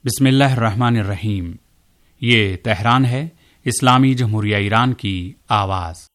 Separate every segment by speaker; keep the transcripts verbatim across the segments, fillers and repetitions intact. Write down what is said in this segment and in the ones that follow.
Speaker 1: بسم اللہ الرحمن الرحیم۔ یہ تہران ہے، اسلامی جمہوریہ ایران کی آواز۔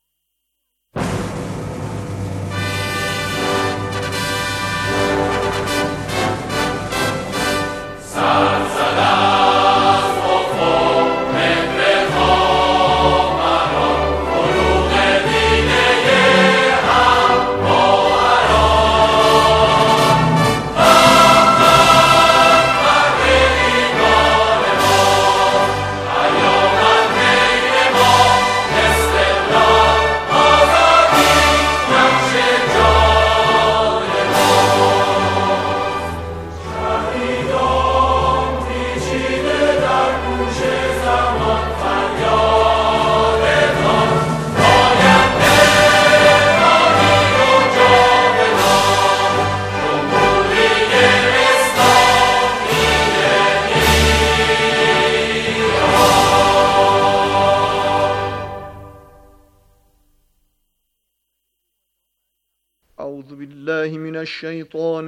Speaker 2: اعوذ باللہ من الشیطان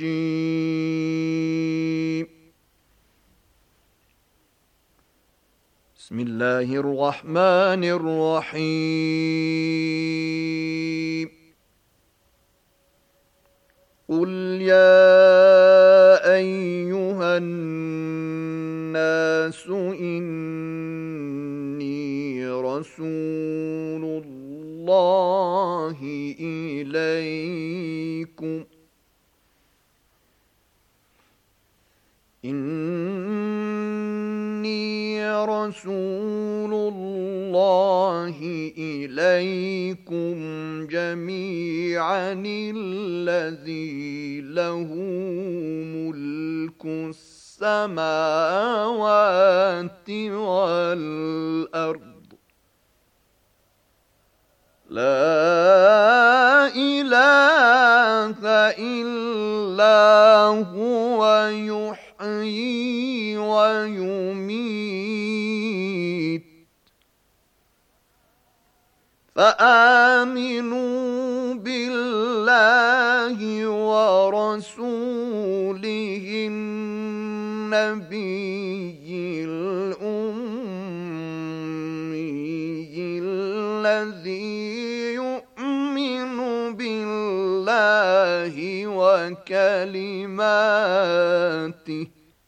Speaker 2: الرجیم، بسم اللہ الرحمن الرحیم۔ قل یا ایہا الناس انی رسول اللہ إليكم إني رسول الله إليكم جميعا الذي له ملك السماوات والأرض لا إله إلا هو يحيي ويميت فآمنوا بالله ورسوله النبي الأمي الذي وكلماته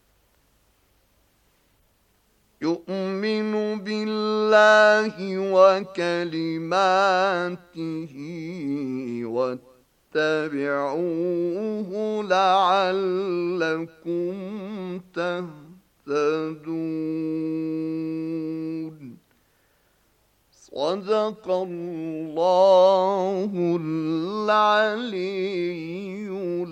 Speaker 2: يؤمن بالله وكلماته واتبعوه لعلكم تهتدون۔ صدق اللہ العلی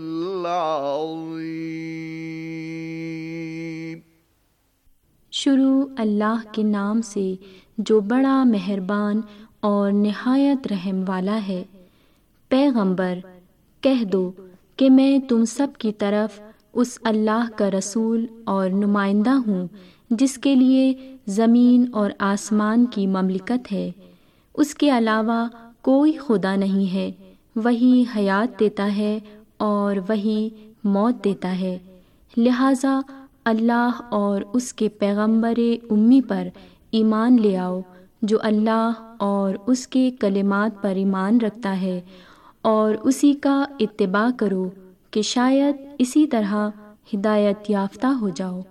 Speaker 2: العظیم۔
Speaker 3: شروع اللہ کے نام سے جو بڑا مہربان اور نہایت رحم والا ہے۔ پیغمبر کہہ دو کہ میں تم سب کی طرف اس اللہ کا رسول اور نمائندہ ہوں جس کے لیے زمین اور آسمان کی مملکت ہے، اس کے علاوہ کوئی خدا نہیں ہے، وہی حیات دیتا ہے اور وہی موت دیتا ہے، لہٰذا اللہ اور اس کے پیغمبر امی پر ایمان لے آؤ جو اللہ اور اس کے کلمات پر ایمان رکھتا ہے، اور اسی کا اتباع کرو کہ شاید اسی طرح ہدایت یافتہ ہو جاؤ۔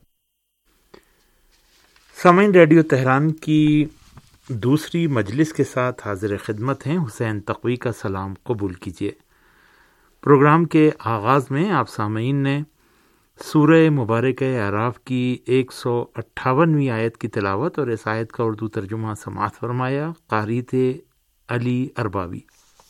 Speaker 4: سامعین، ریڈیو تہران کی دوسری مجلس کے ساتھ حاضر خدمت ہیں حسین تقوی کا سلام قبول کیجیے۔ پروگرام کے آغاز میں آپ سامعین نے سورہ مبارکہ اعراف کی ایک سو اٹھاونویں آیت کی تلاوت اور اس آیت کا اردو ترجمہ سماعت فرمایا۔ قاری تھے علی ارباوی۔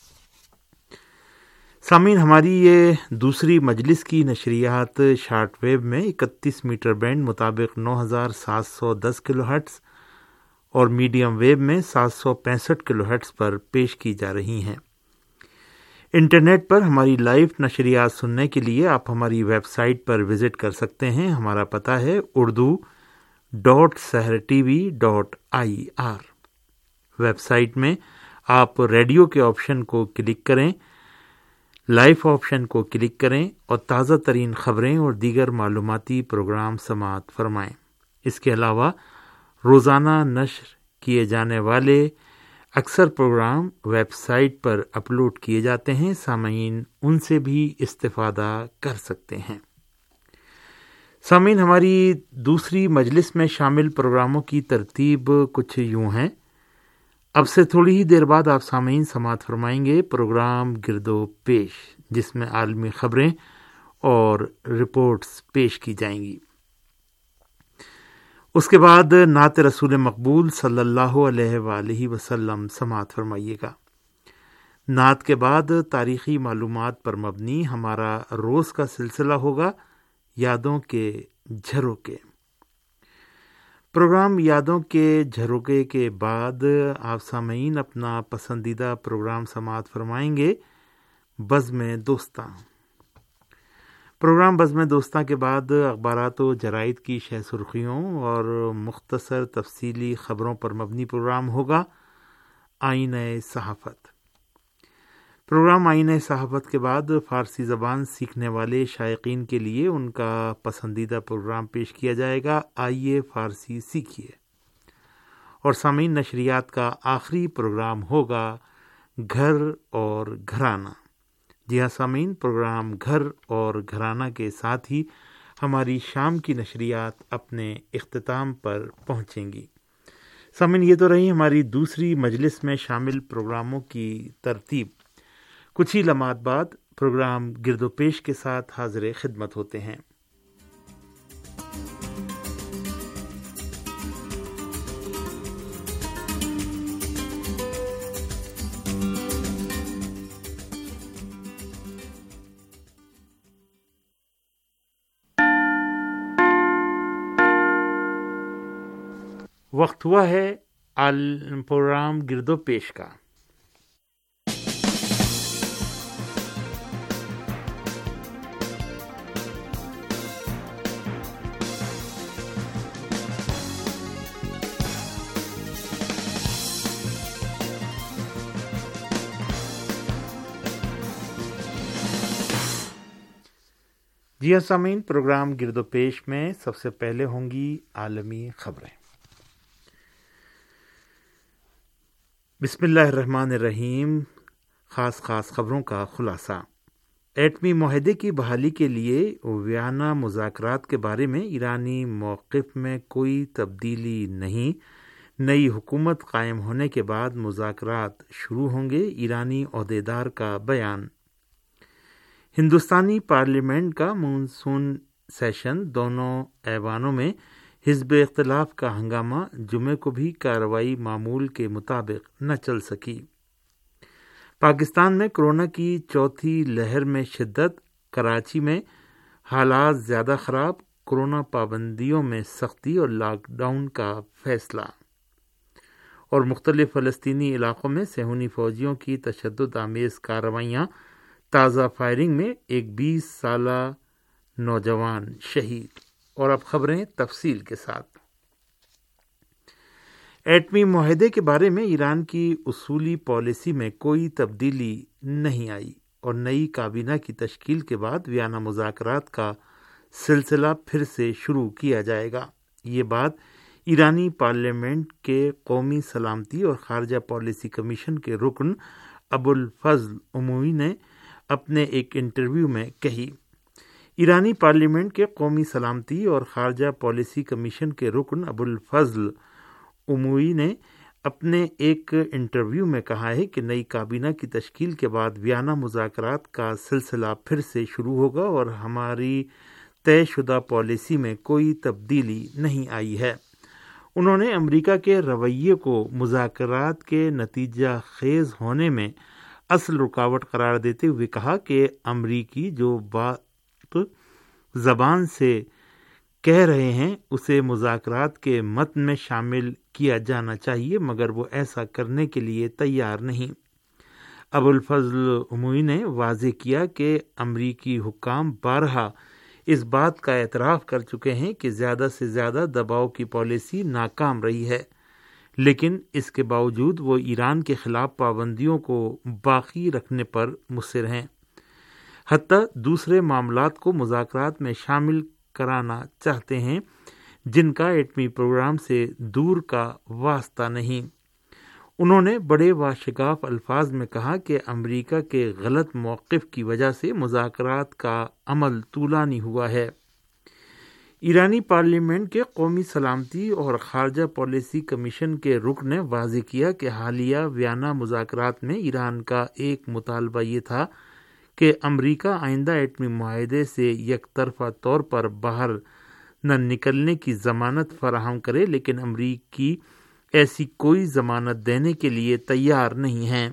Speaker 4: سامعین، ہماری یہ دوسری مجلس کی نشریات شارٹ ویو میں اکتیس میٹر بینڈ مطابق نو ہزار سات سو دس کلو ہرٹز اور میڈیم ویو میں سات سو پینسٹھ کلو ہرٹز پر پیش کی جا رہی ہیں۔ انٹرنیٹ پر ہماری لائیو نشریات سننے کے لیے آپ ہماری ویب سائٹ پر وزٹ کر سکتے ہیں۔ ہمارا پتہ ہے Urdu dot Sahar T V dot I R. Web site میں آپ ریڈیو کے آپشن کو کلک کریں، لائف آپشن کو کلک کریں اور تازہ ترین خبریں اور دیگر معلوماتی پروگرام سماعت فرمائیں۔ اس کے علاوہ روزانہ نشر کیے جانے والے اکثر پروگرام ویب سائٹ پر اپلوڈ کیے جاتے ہیں، سامعین ان سے بھی استفادہ کر سکتے ہیں۔ سامعین، ہماری دوسری مجلس میں شامل پروگراموں کی ترتیب کچھ یوں ہے۔ اب سے تھوڑی ہی دیر بعد آپ سامعین سماعت فرمائیں گے پروگرام گرد و پیش، جس میں عالمی خبریں اور رپورٹس پیش کی جائیں گی۔ اس کے بعد نعت رسول مقبول صلی اللہ علیہ وآلہ وسلم سماعت فرمائیے گا۔ نعت کے بعد تاریخی معلومات پر مبنی ہمارا روز کا سلسلہ ہوگا یادوں کے جھروکے۔ پروگرام یادوں کے جھروکے کے بعد آپ سامعین اپنا پسندیدہ پروگرام سماعت فرمائیں گے بزم دوستاں۔ پروگرام بزم دوستاں کے بعد اخبارات و جرائد کی شہ سرخیوں اور مختصر تفصیلی خبروں پر مبنی پروگرام ہوگا آئینہ صحافت۔ پروگرام آئینہ صحافت کے بعد فارسی زبان سیکھنے والے شائقین کے لیے ان کا پسندیدہ پروگرام پیش کیا جائے گا آئیے فارسی سیکھیے۔ اور سامعین، نشریات کا آخری پروگرام ہوگا گھر اور گھرانہ۔ جی ہاں سامعین، پروگرام گھر اور گھرانہ کے ساتھ ہی ہماری شام کی نشریات اپنے اختتام پر پہنچیں گی۔ سامعین، یہ تو رہی ہماری دوسری مجلس میں شامل پروگراموں کی ترتیب۔ کچھ ہی لمحات بعد پروگرام گرد و پیش کے ساتھ حاضر خدمت ہوتے ہیں۔ وقت ہوا ہے پروگرام گرد و پیش کا۔ جی ہاں سامعین، پروگرام گرد و پیش میں سب سے پہلے ہوں گی عالمی خبریں۔ بسم اللہ الرحمن الرحیم۔ خاص خاص خبروں کا خلاصہ۔ ایٹمی معاہدے کی بحالی کے لیے ویانا مذاکرات کے بارے میں ایرانی موقف میں کوئی تبدیلی نہیں، نئی حکومت قائم ہونے کے بعد مذاکرات شروع ہوں گے، ایرانی عہدیدار کا بیان۔ ہندوستانی پارلیمنٹ کا مونسون سیشن دونوں ایوانوں میں حزب اختلاف کا ہنگامہ، جمعے کو بھی کارروائی معمول کے مطابق نہ چل سکی۔ پاکستان میں کورونا کی چوتھی لہر میں شدت، کراچی میں حالات زیادہ خراب، کورونا پابندیوں میں سختی اور لاک ڈاؤن کا فیصلہ۔ اور مختلف فلسطینی علاقوں میں صہیونی فوجیوں کی تشدد آمیز کارروائیاں، تازہ فائرنگ میں ایک بیس سالہ نوجوان شہید۔ اور اب خبریں تفصیل کے ساتھ۔ ایٹمی معاہدے کے بارے میں ایران کی اصولی پالیسی میں کوئی تبدیلی نہیں آئی اور نئی کابینہ کی تشکیل کے بعد ویانا مذاکرات کا سلسلہ پھر سے شروع کیا جائے گا۔ یہ بات ایرانی پارلیمنٹ کے قومی سلامتی اور خارجہ پالیسی کمیشن کے رکن ابوالفضل اموی نے اپنے ایک انٹرویو میں کہی۔ ایرانی پارلیمنٹ کے قومی سلامتی اور خارجہ پالیسی کمیشن کے رکن ابوالفضل اموی نے اپنے ایک انٹرویو میں کہا ہے کہ نئی کابینہ کی تشکیل کے بعد ویانا مذاکرات کا سلسلہ پھر سے شروع ہوگا اور ہماری طے شدہ پالیسی میں کوئی تبدیلی نہیں آئی ہے۔ انہوں نے امریکہ کے رویے کو مذاکرات کے نتیجہ خیز ہونے میں اصل رکاوٹ قرار دیتے ہوئے کہا کہ امریکی جو بات زبان سے کہہ رہے ہیں اسے مذاکرات کے متن میں شامل کیا جانا چاہیے، مگر وہ ایسا کرنے کے لیے تیار نہیں۔ ابوالفضل اموی نے واضح کیا کہ امریکی حکام بارہا اس بات کا اعتراف کر چکے ہیں کہ زیادہ سے زیادہ دباؤ کی پالیسی ناکام رہی ہے، لیکن اس کے باوجود وہ ایران کے خلاف پابندیوں کو باقی رکھنے پر مصر ہیں۔ حتیٰ دوسرے معاملات کو مذاکرات میں شامل کرانا چاہتے ہیں جن کا ایٹمی پروگرام سے دور کا واسطہ نہیں۔ انہوں نے بڑے واشگاف الفاظ میں کہا کہ امریکہ کے غلط موقف کی وجہ سے مذاکرات کا عمل طولانی ہوا ہے۔ ایرانی پارلیمنٹ کے قومی سلامتی اور خارجہ پالیسی کمیشن کے رکن نے واضح کیا کہ حالیہ ویانا مذاکرات میں ایران کا ایک مطالبہ یہ تھا کہ امریکہ آئندہ ایٹمی معاہدے سے یک طرفہ طور پر باہر نہ نکلنے کی ضمانت فراہم کرے، لیکن امریکی ایسی کوئی ضمانت دینے کے لیے تیار نہیں ہیں۔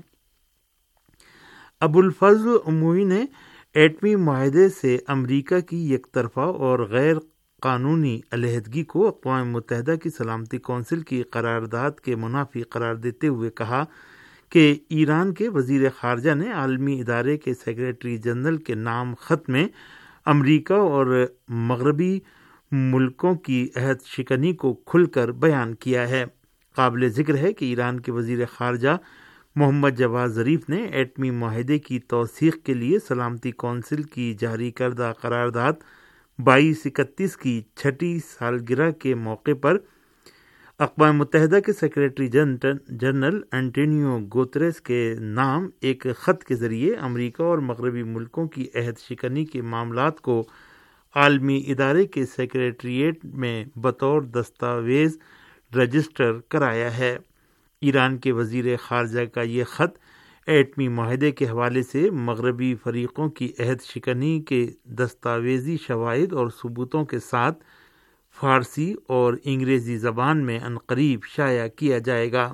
Speaker 4: ابوالفضل اموی نے ایٹمی معاہدے سے امریکہ کی یک طرفہ اور غیر قانونی علیحدگی کو اقوام متحدہ کی سلامتی کونسل کی قرارداد کے منافی قرار دیتے ہوئے کہا کہ ایران کے وزیر خارجہ نے عالمی ادارے کے سیکریٹری جنرل کے نام خط میں امریکہ اور مغربی ملکوں کی عہد شکنی کو کھل کر بیان کیا ہے۔ قابل ذکر ہے کہ ایران کے وزیر خارجہ محمد جواد ظریف نے ایٹمی معاہدے کی توثیق کے لیے سلامتی کونسل کی جاری کردہ قرارداد بائیس اکتیس کی چھٹی سالگرہ کے موقع پر اقوام متحدہ کے سیکریٹری جنرل انٹونیو گوتریس کے نام ایک خط کے ذریعے امریکہ اور مغربی ملکوں کی عہد شکنی کے معاملات کو عالمی ادارے کے سیکریٹریٹ میں بطور دستاویز رجسٹر کرایا ہے۔ ایران کے وزیر خارجہ کا یہ خط ایٹمی معاہدے کے حوالے سے مغربی فریقوں کی عہد شکنی کے دستاویزی شواہد اور ثبوتوں کے ساتھ فارسی اور انگریزی زبان میں عنقریب شائع کیا جائے گا۔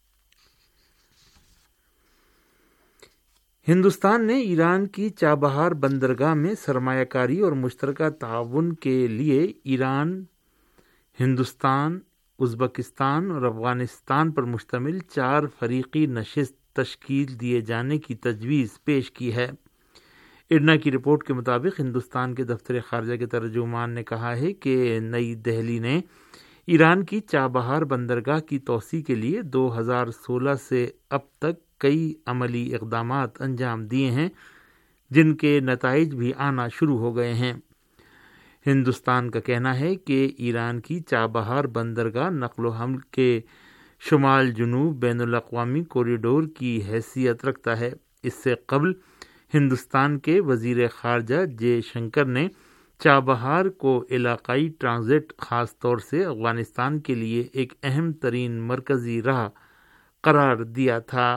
Speaker 4: ہندوستان نے ایران کی چابہار بندرگاہ میں سرمایہ کاری اور مشترکہ تعاون کے لیے ایران، ہندوستان، ازبکستان اور افغانستان پر مشتمل چار فریقی نشست تشکیل دیے جانے کی تجویز پیش کی ہے۔ ارنا کی رپورٹ کے مطابق ہندوستان کے دفتر خارجہ کے ترجمان نے کہا ہے کہ نئی دہلی نے ایران کی چابہار بندرگاہ کی توسیع کے لیے دو ہزار سولہ سے اب تک کئی عملی اقدامات انجام دیے ہیں جن کے نتائج بھی آنا شروع ہو گئے ہیں۔ ہندوستان کا کہنا ہے کہ ایران کی چابہار بندرگاہ نقل و حمل کے شمال جنوب بین الاقوامی کوریڈور کی حیثیت رکھتا ہے۔ اس سے قبل ہندوستان کے وزیر خارجہ جے شنکر نے چابہار کو علاقائی ٹرانزٹ خاص طور سے افغانستان کے لیے ایک اہم ترین مرکزی راہ قرار دیا تھا۔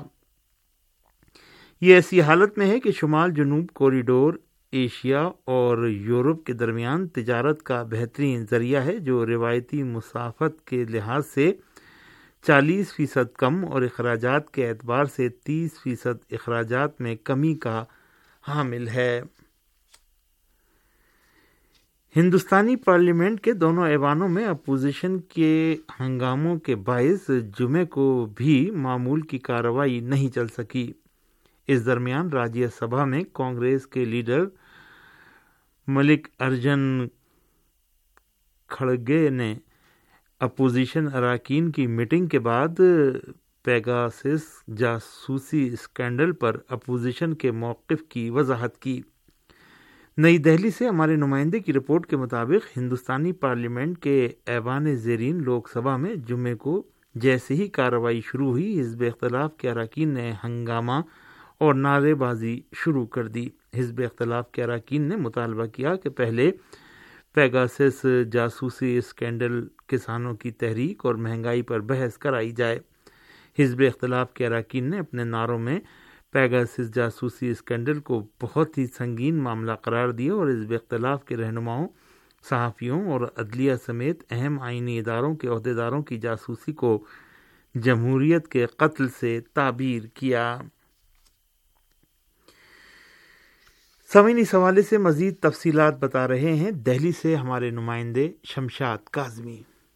Speaker 4: یہ ایسی حالت میں ہے کہ شمال جنوب کوریڈور ایشیا اور یورپ کے درمیان تجارت کا بہترین ذریعہ ہے جو روایتی مسافت کے لحاظ سے چالیس فیصد کم اور اخراجات کے اعتبار سے تیس فیصد اخراجات میں کمی کا حامل ہے۔ ہندوستانی پارلیمنٹ کے دونوں ایوانوں میں اپوزیشن کے ہنگاموں کے باعث جمعے کو بھی معمول کی کارروائی نہیں چل سکی۔ اس درمیان راجیہ سبھا میں کانگریس کے لیڈر ملک ارجن کھڑگے نے اپوزیشن اراکین کی میٹنگ کے بعد پیگاسس جاسوسی اسکینڈل پر اپوزیشن کے موقف کی وضاحت کی۔ نئی دہلی سے ہمارے نمائندے کی رپورٹ کے مطابق ہندوستانی پارلیمنٹ کے ایوان زیرین لوک سبھا میں جمعے کو جیسے ہی کارروائی شروع ہوئی، حزب اختلاف کے اراکین نے ہنگامہ اور نعرے بازی شروع کر دی۔ حزب اختلاف کے اراکین نے مطالبہ کیا کہ پہلے پیگاسس جاسوسی اسکینڈل، کسانوں کی تحریک اور مہنگائی پر بحث کرائی جائے۔ حزب اختلاف کے اراکین نے اپنے نعروں میں پیگاسس جاسوسی اسکینڈل کو بہت ہی سنگین معاملہ قرار دیا اور حزب اختلاف کے رہنماؤں، صحافیوں اور عدلیہ سمیت اہم آئینی اداروں کے عہدیداروں کی جاسوسی کو جمہوریت کے قتل سے تعبیر کیا۔ سامعین، اس حوالے سے مزید تفصیلات بتا رہے ہیں دہلی سے ہمارے نمائندے شمشاد کاظمی۔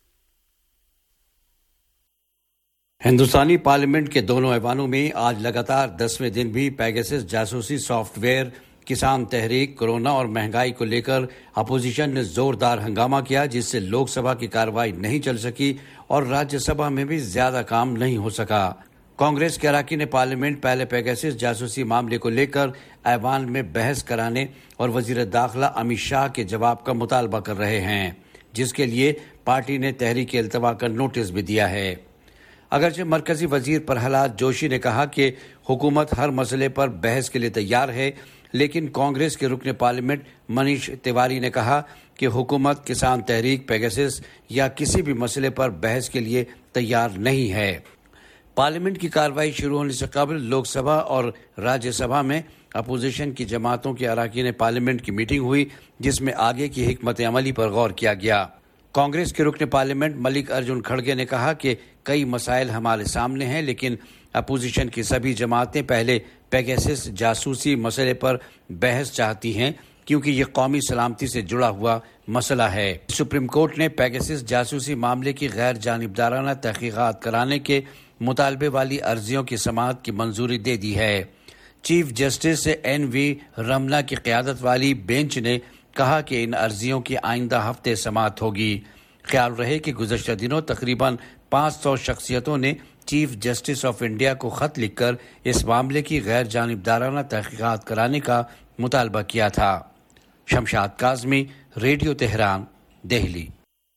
Speaker 5: ہندوستانی پارلیمنٹ کے دونوں ایوانوں میں آج لگاتار دسویں دن بھی پیگاسس جاسوسی سافٹ ویئر، کسان تحریک، کورونا اور مہنگائی کو لے کر اپوزیشن نے زوردار ہنگامہ کیا، جس سے لوک سبھا کی کارروائی نہیں چل سکی اور راجیہ سبھا میں بھی زیادہ کام نہیں ہو سکا۔ کانگریس کے اراکین پارلیمنٹ پہلے پیگاسس جاسوسی معاملے کو لے کر ایوان میں بحث کرانے اور وزیر داخلہ امت شاہ کے جواب کا مطالبہ کر رہے ہیں، جس کے لیے پارٹی نے تحریک التوا کا نوٹس بھی دیا ہے۔ اگرچہ مرکزی وزیر پرہلاد جوشی نے کہا کہ حکومت ہر مسئلے پر بحث کے لیے تیار ہے، لیکن کانگریس کے رکن پارلیمنٹ منیش تیواری نے کہا کہ حکومت کسان تحریک پیگاسس یا کسی بھی مسئلے پر بحث کے لیے تیار نہیں ہے۔ پارلیمنٹ کی کارروائی شروع ہونے سے قبل لوک سبھا اور راجیہ سبھا میں اپوزیشن کی جماعتوں کے اراکین پارلیمنٹ کی میٹنگ ہوئی، جس میں آگے کی حکمت عملی پر غور کیا گیا۔ کانگریس کے رکن پارلیمنٹ ملک ارجن کھڑگے نے کہا کہ کئی مسائل ہمارے سامنے ہیں، لیکن اپوزیشن کی سبھی جماعتیں پہلے پیگاسس جاسوسی مسئلے پر بحث چاہتی ہیں، کیونکہ یہ قومی سلامتی سے جڑا ہوا مسئلہ ہے۔ سپریم کورٹ نے پیگاسس جاسوسی معاملے کی غیر جانبدارانہ تحقیقات کرانے کے مطالبے والی عرضیوں کی سماعت کی منظوری دے دی ہے۔ Chief justice N V Ramana کی قیادت والی بینچ نے کہا کہ ان عرضیوں کی آئندہ ہفتے سماعت ہوگی۔ خیال رہے کہ گزشتہ دنوں تقریباً پانچ سو شخصیتوں نے چیف جسٹس آف انڈیا کو خط لکھ کر اس معاملے کی غیر جانبدارانہ تحقیقات کرانے کا مطالبہ کیا تھا۔ Shamshad Kazmi, radio Tehran, Delhi.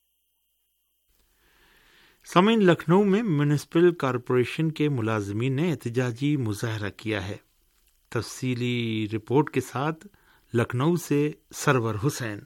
Speaker 4: سامعین، لکھنؤ میں میونسپل کارپوریشن کے ملازمین نے احتجاجی مظاہرہ کیا ہے۔ تفصیلی رپورٹ کے ساتھ لکھنؤ سے سرور حسین۔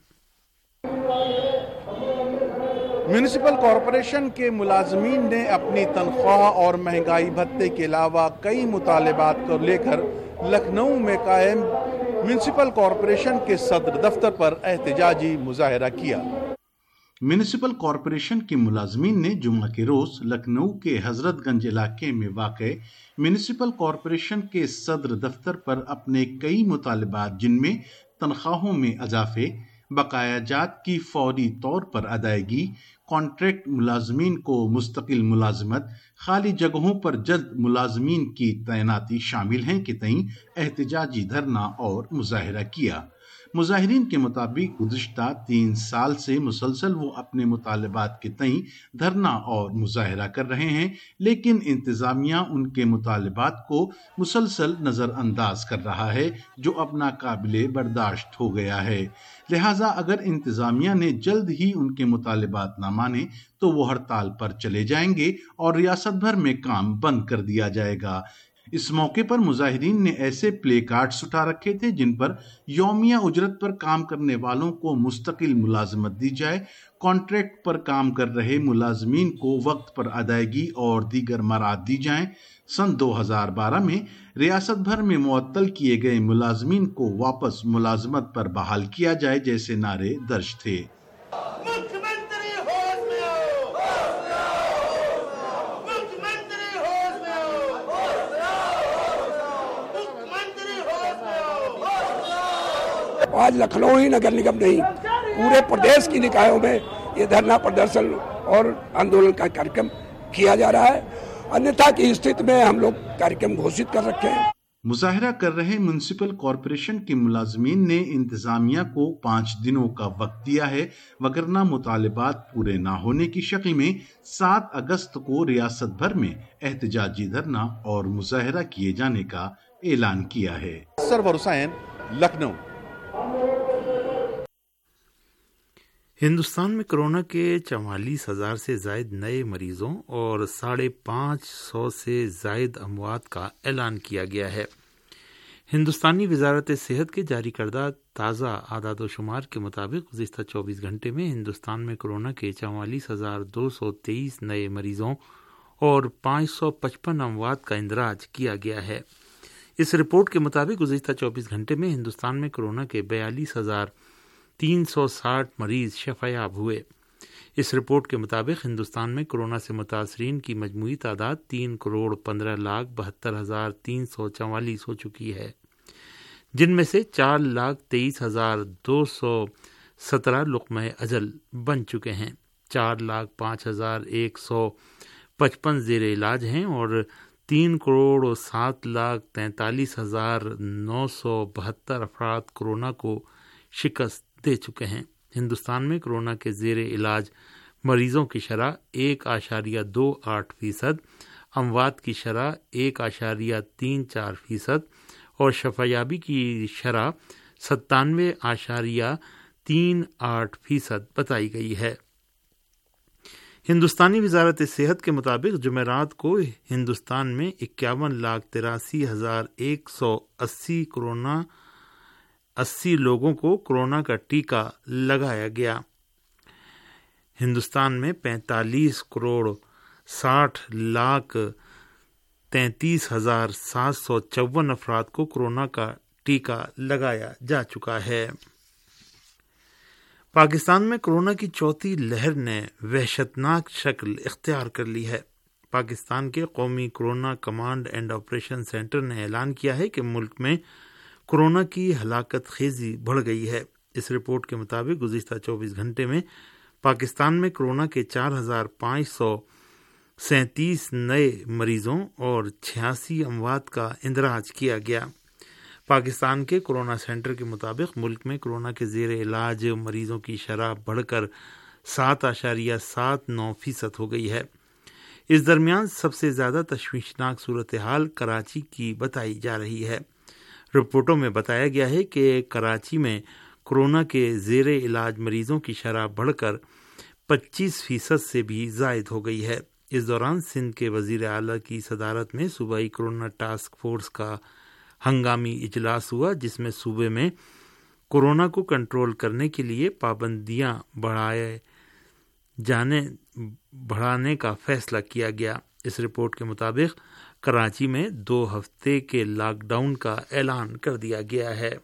Speaker 6: میونسپل کارپوریشن کے ملازمین نے اپنی تنخواہ اور مہنگائی بھتے کے علاوہ کئی مطالبات کو لے کر لکھنؤ میں قائم میونسپل کارپوریشن کے صدر دفتر پر احتجاجی مظاہرہ کیا۔
Speaker 7: میونسپل کارپوریشن کے ملازمین نے جمعہ کے روز لکھنؤ کے حضرت گنج علاقے میں واقع میونسپل کارپوریشن کے صدر دفتر پر اپنے کئی مطالبات، جن میں تنخواہوں میں اضافے، بقایا جات کی فوری طور پر ادائیگی، کانٹریکٹ ملازمین کو مستقل ملازمت، خالی جگہوں پر جلد ملازمین کی تعیناتی شامل ہیں کے تئیں احتجاجی دھرنا اور مظاہرہ کیا۔ مظاہرین کے مطابق گزشتہ تین سال سے مسلسل وہ اپنے مطالبات کے تئیں دھرنا اور مظاہرہ کر رہے ہیں، لیکن انتظامیہ ان کے مطالبات کو مسلسل نظر انداز کر رہا ہے، جو اب ناقابل برداشت ہو گیا ہے۔ لہٰذا اگر انتظامیہ نے جلد ہی ان کے مطالبات نہ مانے تو وہ ہڑتال پر چلے جائیں گے اور ریاست بھر میں کام بند کر دیا جائے گا۔ اس موقع پر مظاہرین نے ایسے پلے کارڈز اٹھا رکھے تھے جن پر یومیہ اجرت پر کام کرنے والوں کو مستقل ملازمت دی جائے، کانٹریکٹ پر کام کر رہے ملازمین کو وقت پر ادائیگی اور دیگر مراعات دی جائیں، سن دو ہزار بارہ میں ریاست بھر میں معطل کیے گئے ملازمین کو واپس ملازمت پر بحال کیا جائے جیسے نعرے درج تھے۔
Speaker 8: آج لکھنؤ ہی نگر نگم نہیں، پورے پردیش کی نکایوں میں یہ دھرنا پردرشن اور آندولن کا کارکرم کیا جا رہا ہے، انیتھا کی استھت میں ہم لوگ کارکرم گھوشت کر رکھے ہیں۔
Speaker 7: مظاہرہ کر رہے میونسپل کارپوریشن کے ملازمین نے انتظامیہ کو پانچ دنوں کا وقت دیا ہے، وگرنہ مطالبات پورے نہ ہونے کی شکل میں سات اگست کو ریاست بھر میں احتجاجی دھرنا اور مظاہرہ کیے جانے کا اعلان کیا ہے۔
Speaker 6: سرور حسین، لکھنؤ۔
Speaker 4: ہندوستان میں کورونا کے چوالیس ہزار سے زائد نئے مریضوں اور ساڑھے پانچ سو سے زائد اموات کا اعلان کیا گیا ہے۔ ہندوستانی وزارت صحت کے جاری کردہ تازہ اعداد و شمار کے مطابق گزشتہ چوبیس گھنٹے میں ہندوستان میں کورونا کے چوالیس ہزار دو سو تیئیس نئے مریضوں اور پانچ سو پچپن اموات کا اندراج کیا گیا ہے۔ اس رپورٹ کے مطابق گزشتہ چوبیس گھنٹے میں ہندوستان میں کورونا کے بیالیس ہزار تین سو ساٹھ مریض شفایاب ہوئے۔ اس رپورٹ کے مطابق ہندوستان میں کورونا سے متاثرین کی مجموعی تعداد تین کروڑ پندرہ لاکھ بہتر ہزار تین سو چوالیس ہو چکی ہے، جن میں سے چار لاکھ تیئیس ہزار دو سو سترہ لقمہ اجل بن چکے ہیں، چار لاکھ پانچ ہزار ایک سو پچپن زیر علاج ہیں اور تین کروڑ سات لاکھ تینتالیس ہزار نو سو بہتر افراد کورونا کو شکست دے چکے ہیں۔ ہندوستان میں کورونا کے زیر علاج مریضوں کی شرح ایک اشاریہ دو آٹھ فیصد، اموات کی شرح ایک اشاریہ تین چار فیصد اور شفایابی کی شرح ستانوے اشاریہ تین آٹھ فیصد بتائی گئی ہے۔ ہندوستانی وزارت صحت کے مطابق جمعرات کو ہندوستان میں اکیاون لاکھ تراسی ہزار ایک سو اسی کورونا اسی لوگوں کو کورونا کا ٹیکہ لگایا گیا۔ ہندوستان میں پینتالیس کروڑ ساٹھ لاکھ تینتیس ہزار سات سو چون افراد کو کورونا کا ٹیکہ لگایا جا چکا ہے۔ پاکستان میں کورونا کی چوتھی لہر نے وحشتناک شکل اختیار کر لی ہے۔ پاکستان کے قومی corona command and operation centre نے اعلان کیا ہے کہ ملک میں کورونا کی ہلاکت خیزی بڑھ گئی ہے۔ اس رپورٹ کے مطابق گزشتہ چوبیس گھنٹے میں پاکستان میں کورونا کے چار ہزار پانچ سو سینتیس نئے مریضوں اور چھیاسی اموات کا اندراج کیا گیا۔ پاکستان کے کورونا سینٹر کے مطابق ملک میں کورونا کے زیر علاج مریضوں کی شرح بڑھ کر سات اشاریہ سات نو فیصد ہو گئی ہے۔ اس درمیان سب سے زیادہ تشویشناک صورتحال کراچی کی بتائی جا رہی ہے۔ رپورٹوں میں بتایا گیا ہے کہ کراچی میں کورونا کے زیر علاج مریضوں کی شرح بڑھ کر پچیس فیصد سے بھی زائد ہو گئی ہے۔ اس دوران سندھ کے وزیر اعلیٰ کی صدارت میں صوبائی کورونا ٹاسک فورس کا ہنگامی اجلاس ہوا، جس میں صوبے میں کورونا کو کنٹرول کرنے کے لیے پابندیاں بڑھائے جانے بڑھانے کا فیصلہ کیا گیا۔ اس رپورٹ کے مطابق کراچی میں دو ہفتے کے لاک ڈاؤن کا اعلان کر دیا گیا ہے۔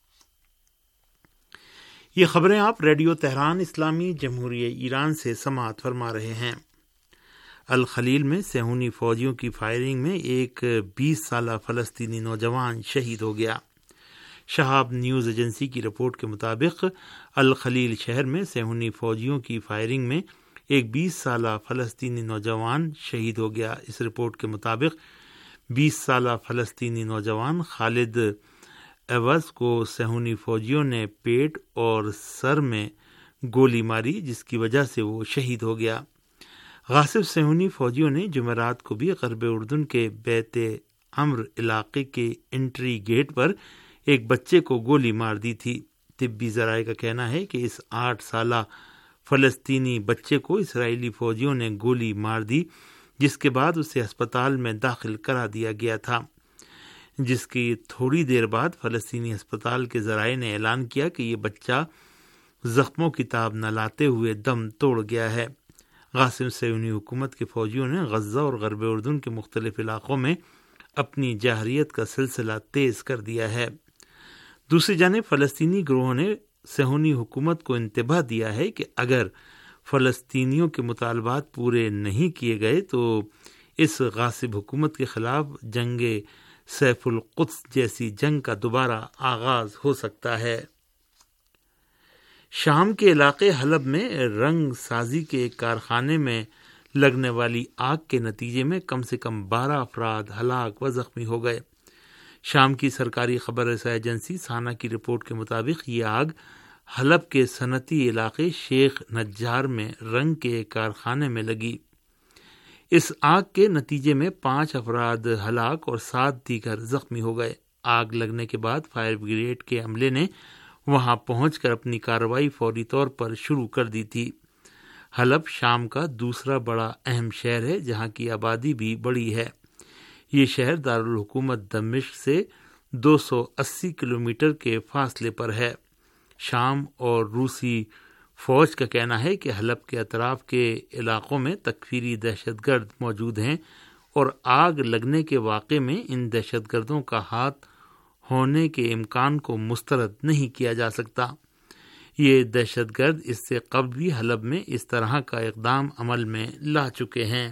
Speaker 4: یہ خبریں آپ ریڈیو تہران اسلامی جمہوریہ ایران سے سماعت فرما رہے ہیں۔ الخلیل میں صہیونی فوجیوں کی فائرنگ میں ایک بیس سالہ فلسطینی نوجوان شہید ہو گیا۔ شہاب نیوز ایجنسی کی رپورٹ کے مطابق الخلیل شہر میں صہیونی فوجیوں کی فائرنگ میں ایک بیس سالہ فلسطینی نوجوان شہید ہو گیا۔ اس رپورٹ کے مطابق بیس سالہ فلسطینی نوجوان خالد عوض کو صہیونی فوجیوں نے پیٹ اور سر میں گولی ماری، جس کی وجہ سے وہ شہید ہو گیا۔ غاصب صہیونی فوجیوں نے جمعرات کو بھی غرب اردن کے بیت عمر علاقے کے انٹری گیٹ پر ایک بچے کو گولی مار دی تھی۔ طبی ذرائع کا کہنا ہے کہ اس آٹھ سالہ فلسطینی بچے کو اسرائیلی فوجیوں نے گولی مار دی، جس کے بعد اسے ہسپتال میں داخل کرا دیا گیا تھا، جس کی تھوڑی دیر بعد فلسطینی ہسپتال کے ذرائع نے اعلان کیا کہ یہ بچہ زخموں کی تاب نہ لاتے ہوئے دم توڑ گیا ہے۔ غاصب صہیونی حکومت کے فوجیوں نے غزہ اور غرب اردن کے مختلف علاقوں میں اپنی جارحیت کا سلسلہ تیز کر دیا ہے۔ دوسری جانب فلسطینی گروہوں نے صہیونی حکومت کو انتباہ دیا ہے کہ اگر فلسطینیوں کے مطالبات پورے نہیں کیے گئے تو اس غاصب حکومت کے خلاف جنگ سیف القدس جیسی جنگ کا دوبارہ آغاز ہو سکتا ہے۔ شام کے علاقے حلب میں رنگ سازی کے ایک کارخانے میں لگنے والی آگ کے نتیجے میں کم سے کم بارہ افراد ہلاک و زخمی ہو گئے۔ شام کی سرکاری خبر رساں ایجنسی سانا کی رپورٹ کے مطابق یہ آگ حلب کے صنعتی علاقے شیخ نجار میں رنگ کے ایک کارخانے میں لگی۔ اس آگ کے نتیجے میں پانچ افراد ہلاک اور سات دیگر زخمی ہو گئے۔ آگ لگنے کے بعد فائر بریگیڈ کے عملے نے وہاں پہنچ کر اپنی کارروائی فوری طور پر شروع کر دی تھی۔ حلب شام کا دوسرا بڑا اہم شہر ہے، جہاں کی آبادی بھی بڑی ہے۔ یہ شہر دارالحکومت دمشق سے دو سو اسی کلومیٹر کے فاصلے پر ہے۔ شام اور روسی فوج کا کہنا ہے کہ حلب کے اطراف کے علاقوں میں تکفیری دہشت گرد موجود ہیں اور آگ لگنے کے واقعے میں ان دہشت گردوں کا ہاتھ ہونے کے امکان کو مسترد نہیں کیا جا سکتا۔ یہ دہشت گرد اس سے قبل بھی حلب میں اس طرح کا اقدام عمل میں لا چکے ہیں۔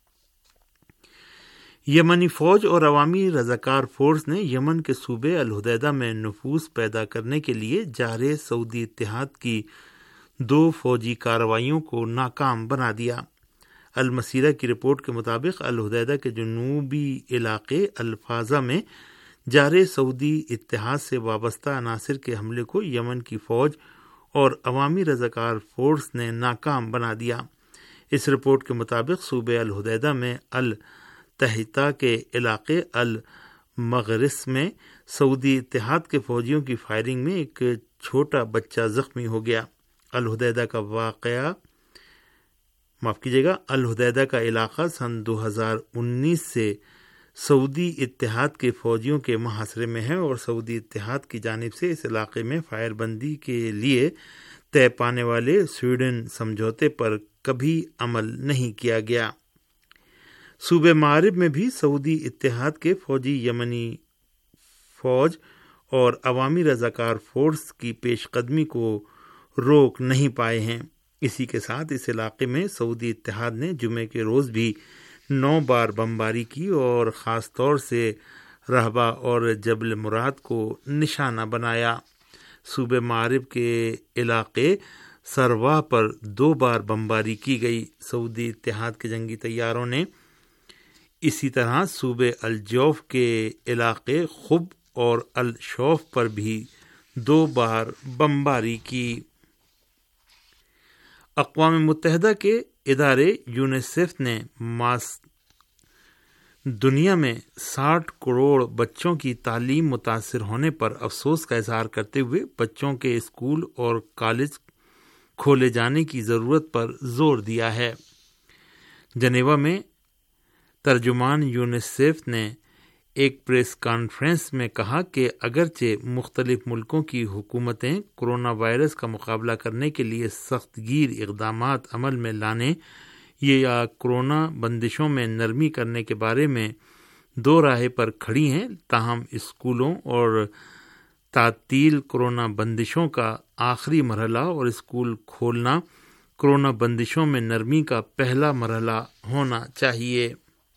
Speaker 4: یمنی فوج اور عوامی رضاکار فورس نے یمن کے صوبے الحدیدہ میں نفوذ پیدا کرنے کے لیے جارح سعودی اتحاد کی دو فوجی کارروائیوں کو ناکام بنا دیا۔ المسیرہ کی رپورٹ کے مطابق الحدیدہ کے جنوبی علاقے الفازا میں جارح سعودی اتحاد سے وابستہ عناصر کے حملے کو یمن کی فوج اور عوامی رضاکار فورس نے ناکام بنا دیا۔ اس رپورٹ کے مطابق صوبے الحدیدہ میں ال تہتا کے علاقے المغرس میں سعودی اتحاد کے فوجیوں کی فائرنگ میں ایک چھوٹا بچہ زخمی ہو گیا۔ الحدیدہ کا واقعہ معاف کیجیے گا الحدیدہ کا علاقہ سن دو ہزار انیس سے سعودی اتحاد کے فوجیوں کے محاصرے میں ہے اور سعودی اتحاد کی جانب سے اس علاقے میں فائر بندی کے لیے طے پانے والے سویڈن سمجھوتے پر کبھی عمل نہیں کیا گیا۔ صوبہ معارب میں بھی سعودی اتحاد کے فوجی یمنی فوج اور عوامی رضاکار فورس کی پیش قدمی کو روک نہیں پائے ہیں۔ اسی کے ساتھ اس علاقے میں سعودی اتحاد نے جمعے کے روز بھی نو بار بمباری کی اور خاص طور سے رہبہ اور جبل مراد کو نشانہ بنایا۔ صوبہ معارب کے علاقے سروا پر دو بار بمباری کی گئی۔ سعودی اتحاد کے جنگی طیاروں نے اسی طرح صوبہ الجوف کے علاقے خب اور الشوف پر بھی دو بار بمباری کی۔ اقوام متحدہ کے ادارے یونیسیف نے ماس دنیا میں ساٹھ کروڑ بچوں کی تعلیم متاثر ہونے پر افسوس کا اظہار کرتے ہوئے بچوں کے اسکول اور کالج کھولے جانے کی ضرورت پر زور دیا ہے۔ جنیوا میں ترجمان یونیسیف نے ایک پریس کانفرنس میں کہا کہ اگرچہ مختلف ملکوں کی حکومتیں کرونا وائرس کا مقابلہ کرنے کے لیے سخت گیر اقدامات عمل میں لانے یا کرونا بندشوں میں نرمی کرنے کے بارے میں دو راہ پر کھڑی ہیں، تاہم اسکولوں اور تعطیل کرونا بندشوں کا آخری مرحلہ اور اسکول کھولنا کرونا بندشوں میں نرمی کا پہلا مرحلہ ہونا چاہیے۔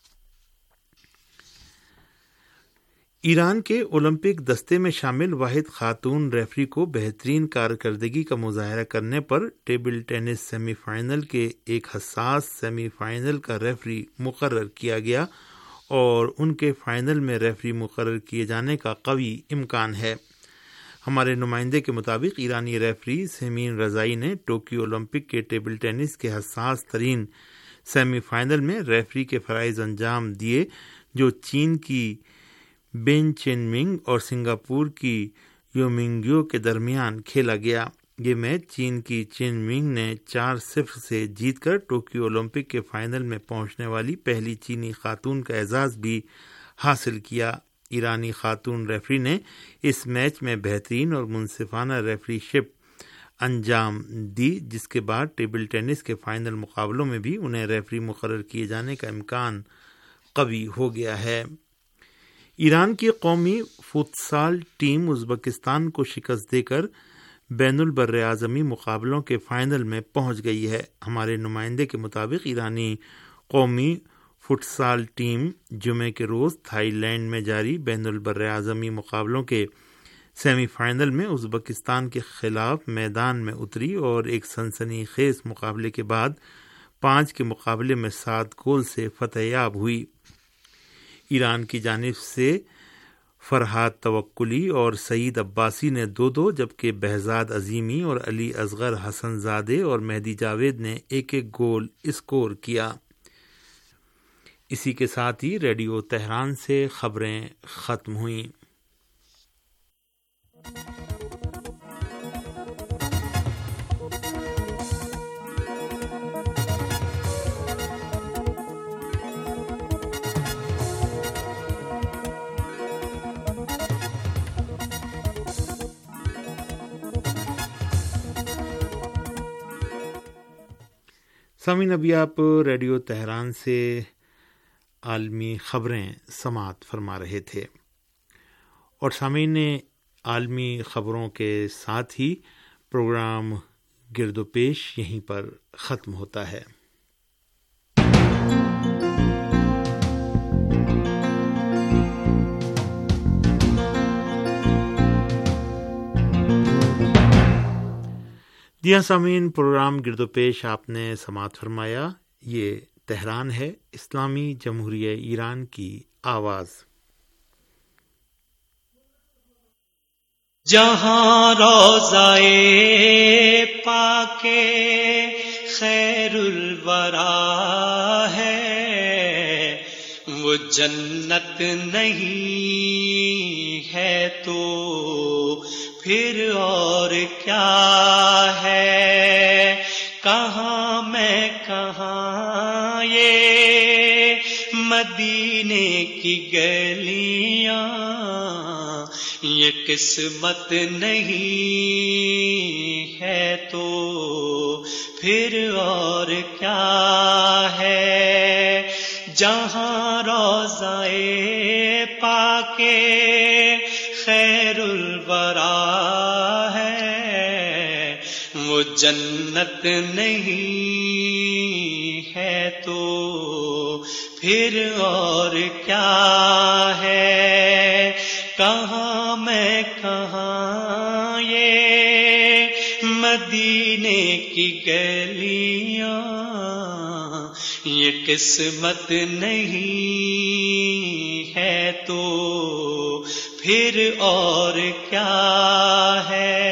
Speaker 4: ایران کے اولمپک دستے میں شامل واحد خاتون ریفری کو بہترین کارکردگی کا مظاہرہ کرنے پر ٹیبل ٹینس سیمی فائنل کے ایک حساس سیمی فائنل کا ریفری مقرر کیا گیا اور ان کے فائنل میں ریفری مقرر کیے جانے کا قوی امکان ہے۔ ہمارے نمائندے کے مطابق ایرانی ریفری سیمین رضائی نے ٹوکیو اولمپک کے ٹیبل ٹینس کے حساس ترین سیمی فائنل میں ریفری کے فرائض انجام دیے جو چین کی بین چین منگ اور سنگاپور کی یو منگیو کے درمیان کھیلا گیا۔ یہ میچ چین کی چین منگ نے چار صفر سے جیت کر ٹوکیو اولمپک کے فائنل میں پہنچنے والی پہلی چینی خاتون کا اعزاز بھی حاصل کیا۔ ایرانی خاتون ریفری نے اس میچ میں بہترین اور منصفانہ ریفری شپ انجام دی، جس کے بعد ٹیبل ٹینس کے فائنل مقابلوں میں بھی انہیں ریفری مقرر کیے جانے کا امکان قوی ہو گیا ہے۔ ایران کی قومی فٹسال ٹیم ازبکستان کو شکست دے کر بین البر اعظمی مقابلوں کے فائنل میں پہنچ گئی ہے۔ ہمارے نمائندے کے مطابق ایرانی قومی فٹسال ٹیم جمعے کے روز تھائی لینڈ میں جاری بین البر اعظمی مقابلوں کے سیمی فائنل میں ازبکستان کے خلاف میدان میں اتری اور ایک سنسنی خیز مقابلے کے بعد پانچ کے مقابلے میں سات گول سے فتح یاب ہوئی۔ ایران کی جانب سے فرحات توکلی اور سعید عباسی نے دو دو جبکہ بہزاد عظیمی اور علی اصغر حسن زادے اور مہدی جاوید نے ایک ایک گول اسکور کیا۔ اسی کے ساتھ ہی ریڈیو تہران سے خبریں ختم ہوئیں۔ سامعین، ابھی آپ ریڈیو تہران سے عالمی خبریں سماعت فرما رہے تھے اور سامعین عالمی خبروں کے ساتھ ہی پروگرام گرد و پیش یہیں پر ختم ہوتا ہے۔ جی ہاں سامعین، پروگرام گرد و پیش آپ نے سماعت فرمایا۔ یہ تہران ہے، اسلامی جمہوریہ ایران کی آواز۔
Speaker 9: جہاں روضہ پاک خیر الورا ہے، وہ جنت نہیں ہے تو پھر اور کیا ہے؟ کہاں میں کہاں یہ مدینے کی گلیاں، یہ قسمت نہیں ہے تو پھر اور کیا ہے؟ جہاں روضہ پاک خیر الورا ہے، وہ جنت نہیں ہے تو پھر اور کیا ہے؟ کہاں میں کہاں یہ مدینے کی گلیاں، یہ قسمت نہیں ہے تو پھر اور کیا ہے؟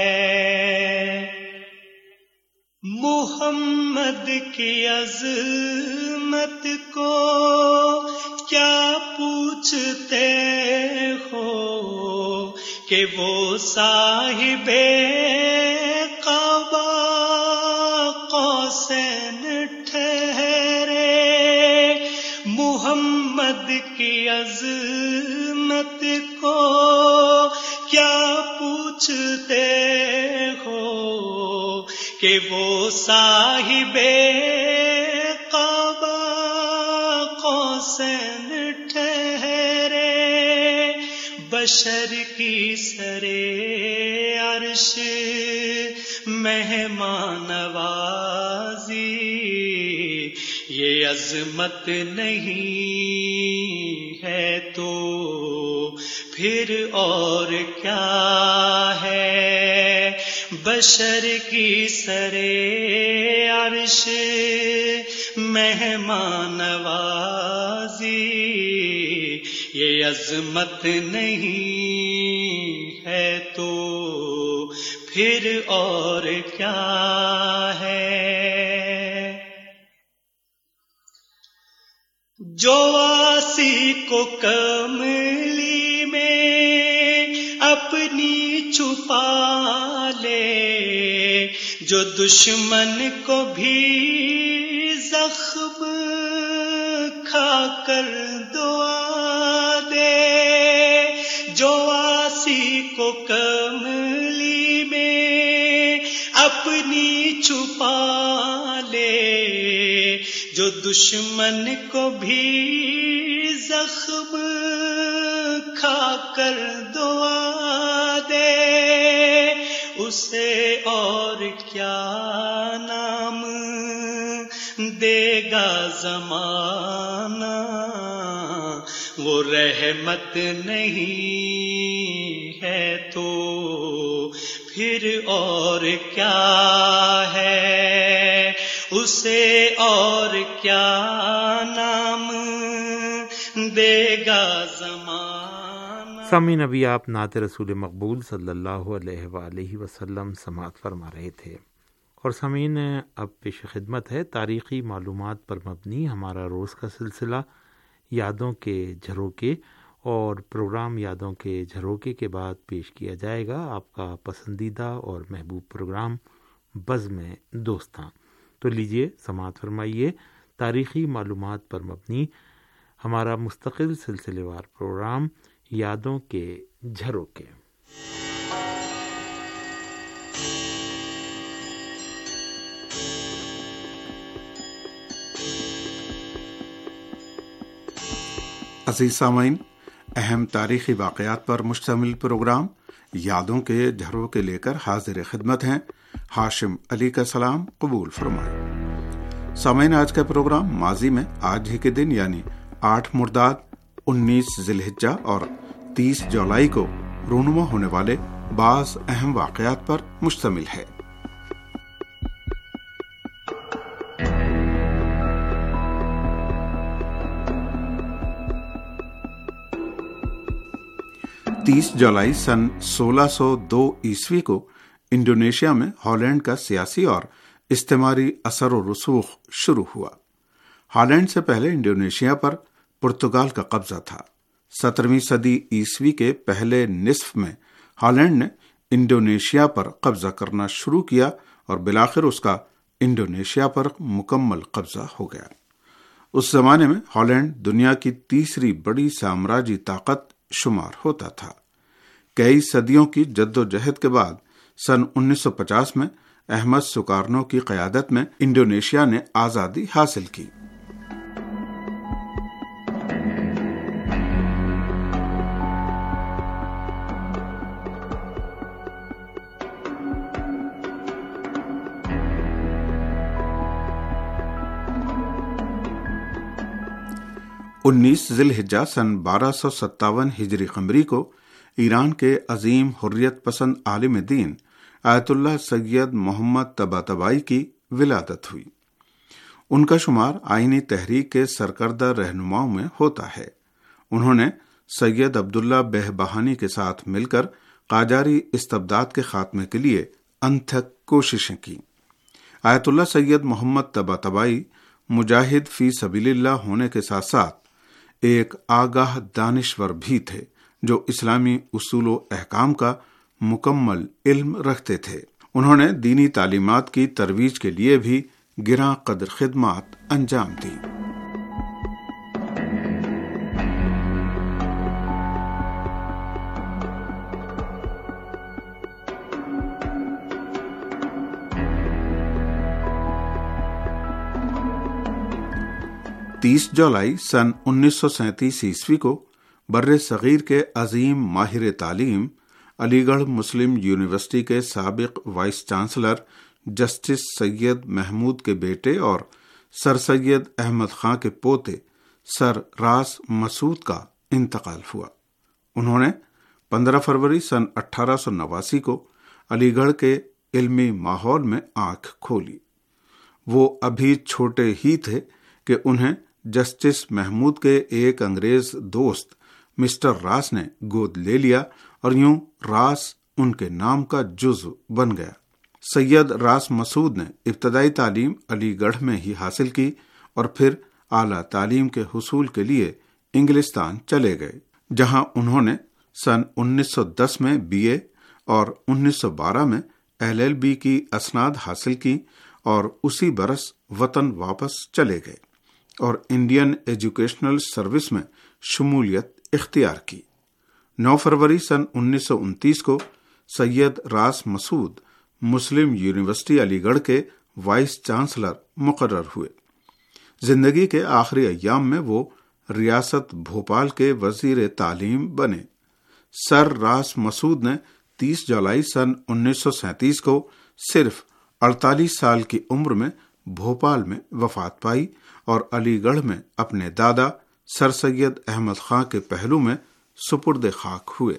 Speaker 9: محمد کی عظمت کو کیا پوچھتے ہو کہ وہ صاحب قبا قوسین ٹھہرے؟ محمد کی عظمت کو کیا پوچھتے ہو کہ وہ صاحب قبا قوسین ٹھہرے؟ بشر کی سرے عرش مہمان نوازی، یہ عظمت نہیں ہے تو پھر اور کیا ہے؟ بشر کی سرے عرش مہمان نوازی، یہ عظمت نہیں ہے تو پھر اور کیا ہے؟ جو آسی کو کملی میں اپنی چھپا لے، جو دشمن کو بھی زخم کھا کر دعا دے، جو آسی کو کملی میں اپنی چھپا لے، جو دشمن کو بھی زخم کھا کر دعا دے، اسے اور کیا نام دے گا زمانہ؟ وہ رحمت نہیں ہے تو پھر اور کیا ہے؟ اسے اور کیا نام دے گا زمانہ؟
Speaker 4: سامعین، ابھی آپ نعت رسول مقبول صلی اللہ علیہ وآلہ وسلم سماعت فرما رہے تھے، اور سامعین اب پیش خدمت ہے تاریخی معلومات پر مبنی ہمارا روز کا سلسلہ یادوں کے جھروکے، اور پروگرام یادوں کے جھروکے کے بعد پیش کیا جائے گا آپ کا پسندیدہ اور محبوب پروگرام بزم دوستاں۔ تو لیجئے سماعت فرمائیے تاریخی معلومات پر مبنی ہمارا مستقل سلسلے وار پروگرام یادوں کے جھروکے۔
Speaker 10: عزیز سامعین، اہم تاریخی واقعات پر مشتمل پروگرام یادوں کے جھروکے لے کر حاضر خدمت ہیں۔ ہاشم علی کا سلام قبول فرمائیں۔ سامعین، آج کا پروگرام ماضی میں آج ہی کے دن یعنی آٹھ مرداد، انیس ذی الحجہ اور تیس جولائی کو رونما ہونے والے بعض اہم واقعات پر مشتمل ہے۔ تیس جولائی سن سولہ سو دو عیسوی کو انڈونیشیا میں ہالینڈ کا سیاسی اور استعماری اثر و رسوخ شروع ہوا۔ ہالینڈ سے پہلے انڈونیشیا پر पुर्तगाल का कब्जा था। सत्रहवीं सदी ईस्वी के पहले निस्फ में हॉलैंड ने इंडोनेशिया पर कब्जा करना शुरू किया और बिलाखिर उसका इंडोनेशिया पर मुकम्मल कब्जा हो गया। उस जमाने में हॉलैंड दुनिया की तीसरी बड़ी साम्राज्यी ताकत शुमार होता था। कई सदियों की जद्दोजहद के बाद सन उन्नीस सौ पचास में अहमद सुकार्नो की क़यादत में इंडोनेशिया ने आज़ादी हासिल की। उन्नीस ज़िलहिज्जा सन बारह सौ सत्तावन हिजरी कमरी को ईरान के अजीम हुर्रियत पसंद आलिम दीन आयतुल्लाह सैयद मोहम्मद तबातबाई की विलादत हुई। उनका शुमार आईनी तहरीक के सरकर्दा रहनुमाओं में होता है। उन्होंने सैयद अब्दुल्ला बेहबहानी के साथ मिलकर काजारी इस्तबदाद के खात्मे के लिए अनथक कोशिशें की। आयतुल्लाह सैयद मोहम्मद तबातबाई मुजाहिद फी सबीलिल्लाह होने के साथ साथ एक आगाह दानिश्वर भी थे जो इस्लामी उसूलो अहकाम का मुकम्मल इल्म रखते थे। उन्होंने दीनी तालीमात की तरवीज के लिए भी गिरां कदर खिदमात अंजाम दी। तीस जुलाई सन उन्नीस सौ सैंतीस ईस्वी को बर्रे सगीर के अजीम माहिर तालीम अलीगढ़ मुस्लिम यूनिवर्सिटी के साबिक vice chancellor justice Syed Mahmood के बेटे और सर सैयद अहमद खां के पोते सर रास मसूद का इंतकाल हुआ। उन्होंने पंद्रह फरवरी सन अठारह सौ नवासी को अलीगढ़ के इल्मी माहौल में आंख खोली। वो अभी छोटे ही थे कि उन्हें जस्टिस महमूद के एक अंग्रेज दोस्त मिस्टर रास ने गोद ले लिया और यूं रास उनके नाम का जुज़्व बन गया। सैयद रास मसूद ने इब्तदाई तालीम अलीगढ़ में ही हासिल की और फिर आला तालीम के हुसूल के लिए इंग्लिस्तान चले गए, जहां उन्होंने सन उन्नीस सौ दस में बीए और उन्नीस सौ बारह में एलएलबी की असनाद हासिल की और उसी बरस वतन वापस चले गए और इंडियन एजुकेशनल सर्विस में शमूलियत इख्तियार की। नौ फरवरी सन उन्नीस सौ उनतीस को सैयद रास मसूद मुस्लिम यूनिवर्सिटी अलीगढ़ के वाइस चांसलर मुकर्रर हुए। जिंदगी के आखिरी अय्याम में वो रियासत भोपाल के वजीर तालीम बने। सर रास मसूद ने तीस जुलाई सन उन्नीस सौ सैंतीस को सिर्फ अड़तालीस साल की उम्र में भोपाल में वफात पाई और अलीगढ़ में अपने दादा सर सैयद अहमद खां के पहलू में सुपुर्द खाक हुए।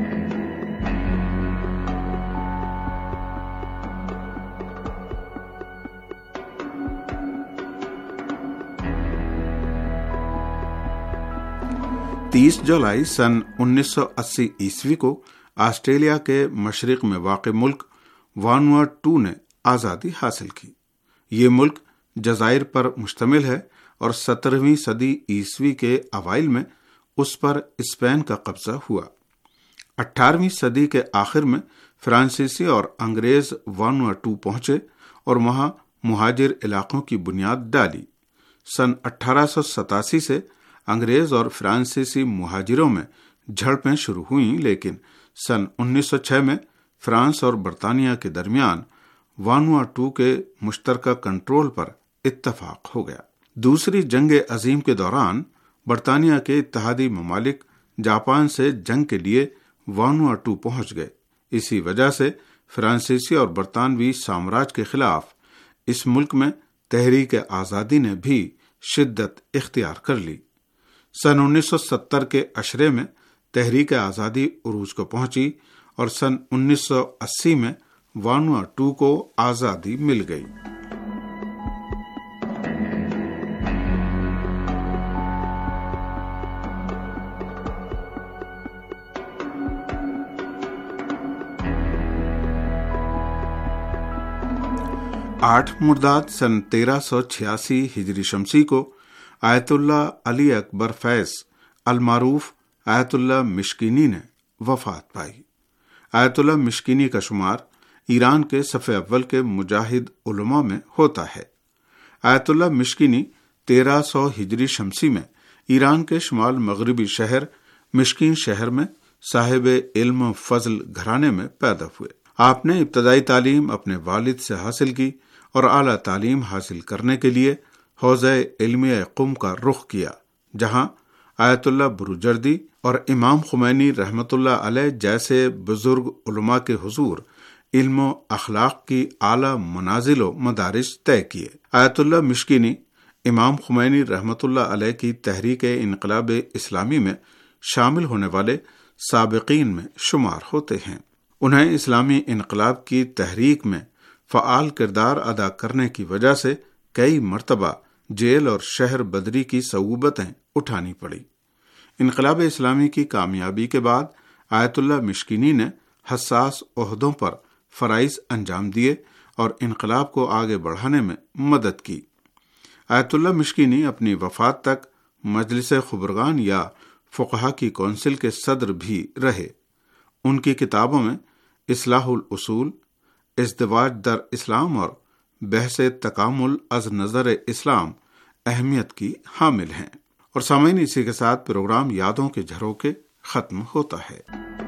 Speaker 10: तीस जुलाई सन उन्नीस सौ अस्सी ईस्वी को ऑस्ट्रेलिया के मशरिक में वाक़ मुल्क वानुआटू ने आज़ादी हासिल की। ये मुल्क जज़ायर पर मुश्तमिल है और सत्रहवीं सदी ईस्वी के अवाइल में उस पर स्पेन का कब्जा हुआ। अठारहवीं सदी के आखिर में फ्रांसीसी और अंग्रेज वानुआटू पहुंचे और वहां मुहाजिर इलाकों की बुनियाद डाली। सन अठारह सौ सतासी से अंग्रेज और फ्रांसीसी मुहाजिरों में झड़पें शुरू हुईं, लेकिन सन उन्नीस सौ छह में फ्रांस और बरतानिया के दरमियान वानुआटू के मुश्तरका कंट्रोल पर इत्तफाक हो गया। दूसरी जंग अजीम के दौरान बरतानिया के इत्तहादी ममालिक जापान से जंग के लिए वानुआटू पहुंच गए। इसी वजह से फ्रांसीसी और बरतानवी साम्राज्य के खिलाफ इस मुल्क में तहरीक आज़ादी ने भी शिद्दत इख्तियार कर ली। सन उन्नीस सौ सत्तर के अशरे में तहरीक आज़ादी उरूज को पहुंची और सन उन्नीस सौ अस्सी में वानुआटू को आज़ादी मिल गई। आठ मुर्दाद सन तेरह सौ छियासी हिजरी शमसी को آیت اللہ علی اکبر فیض المعروف آیت اللہ مشکینی نے وفات پائی۔ آیت اللہ مشکینی کا شمار ایران کے صف اول کے مجاہد علماء میں ہوتا ہے۔ آیت اللہ مشکینی تیرہ سو ہجری شمسی میں ایران کے شمال مغربی شہر مشکین شہر میں صاحب علم و فضل گھرانے میں پیدا ہوئے۔ آپ نے ابتدائی تعلیم اپنے والد سے حاصل کی اور اعلیٰ تعلیم حاصل کرنے کے لیے حوزہ علمیہ قم کا رخ کیا، جہاں آیت اللہ بروجردی اور امام خمینی رحمۃ اللہ علیہ جیسے بزرگ علماء کے حضور علم و اخلاق کی اعلیٰ منازل و مدارج طے کیے۔ آیت اللہ مشکینی امام خمینی رحمۃ اللہ علیہ کی تحریک انقلاب اسلامی میں شامل ہونے والے سابقین میں شمار ہوتے ہیں۔ انہیں اسلامی انقلاب کی تحریک میں فعال کردار ادا کرنے کی وجہ سے کئی مرتبہ جیل اور شہر بدری کی صعوبتیں اٹھانی پڑی۔ انقلاب اسلامی کی کامیابی کے بعد آیت اللہ مشکینی نے حساس عہدوں پر فرائض انجام دیے اور انقلاب کو آگے بڑھانے میں مدد کی۔ آیت اللہ مشکینی اپنی وفات تک مجلس خبرگان یا فقہا کی کونسل کے صدر بھی رہے۔ ان کی کتابوں میں اصلاح الاصول، ازدواج در اسلام اور بحث تکامل از نظر اسلام اہمیت کی حامل ہیں۔ اور سامعین، اسی کے ساتھ پروگرام یادوں کے جھروکے ختم ہوتا ہے۔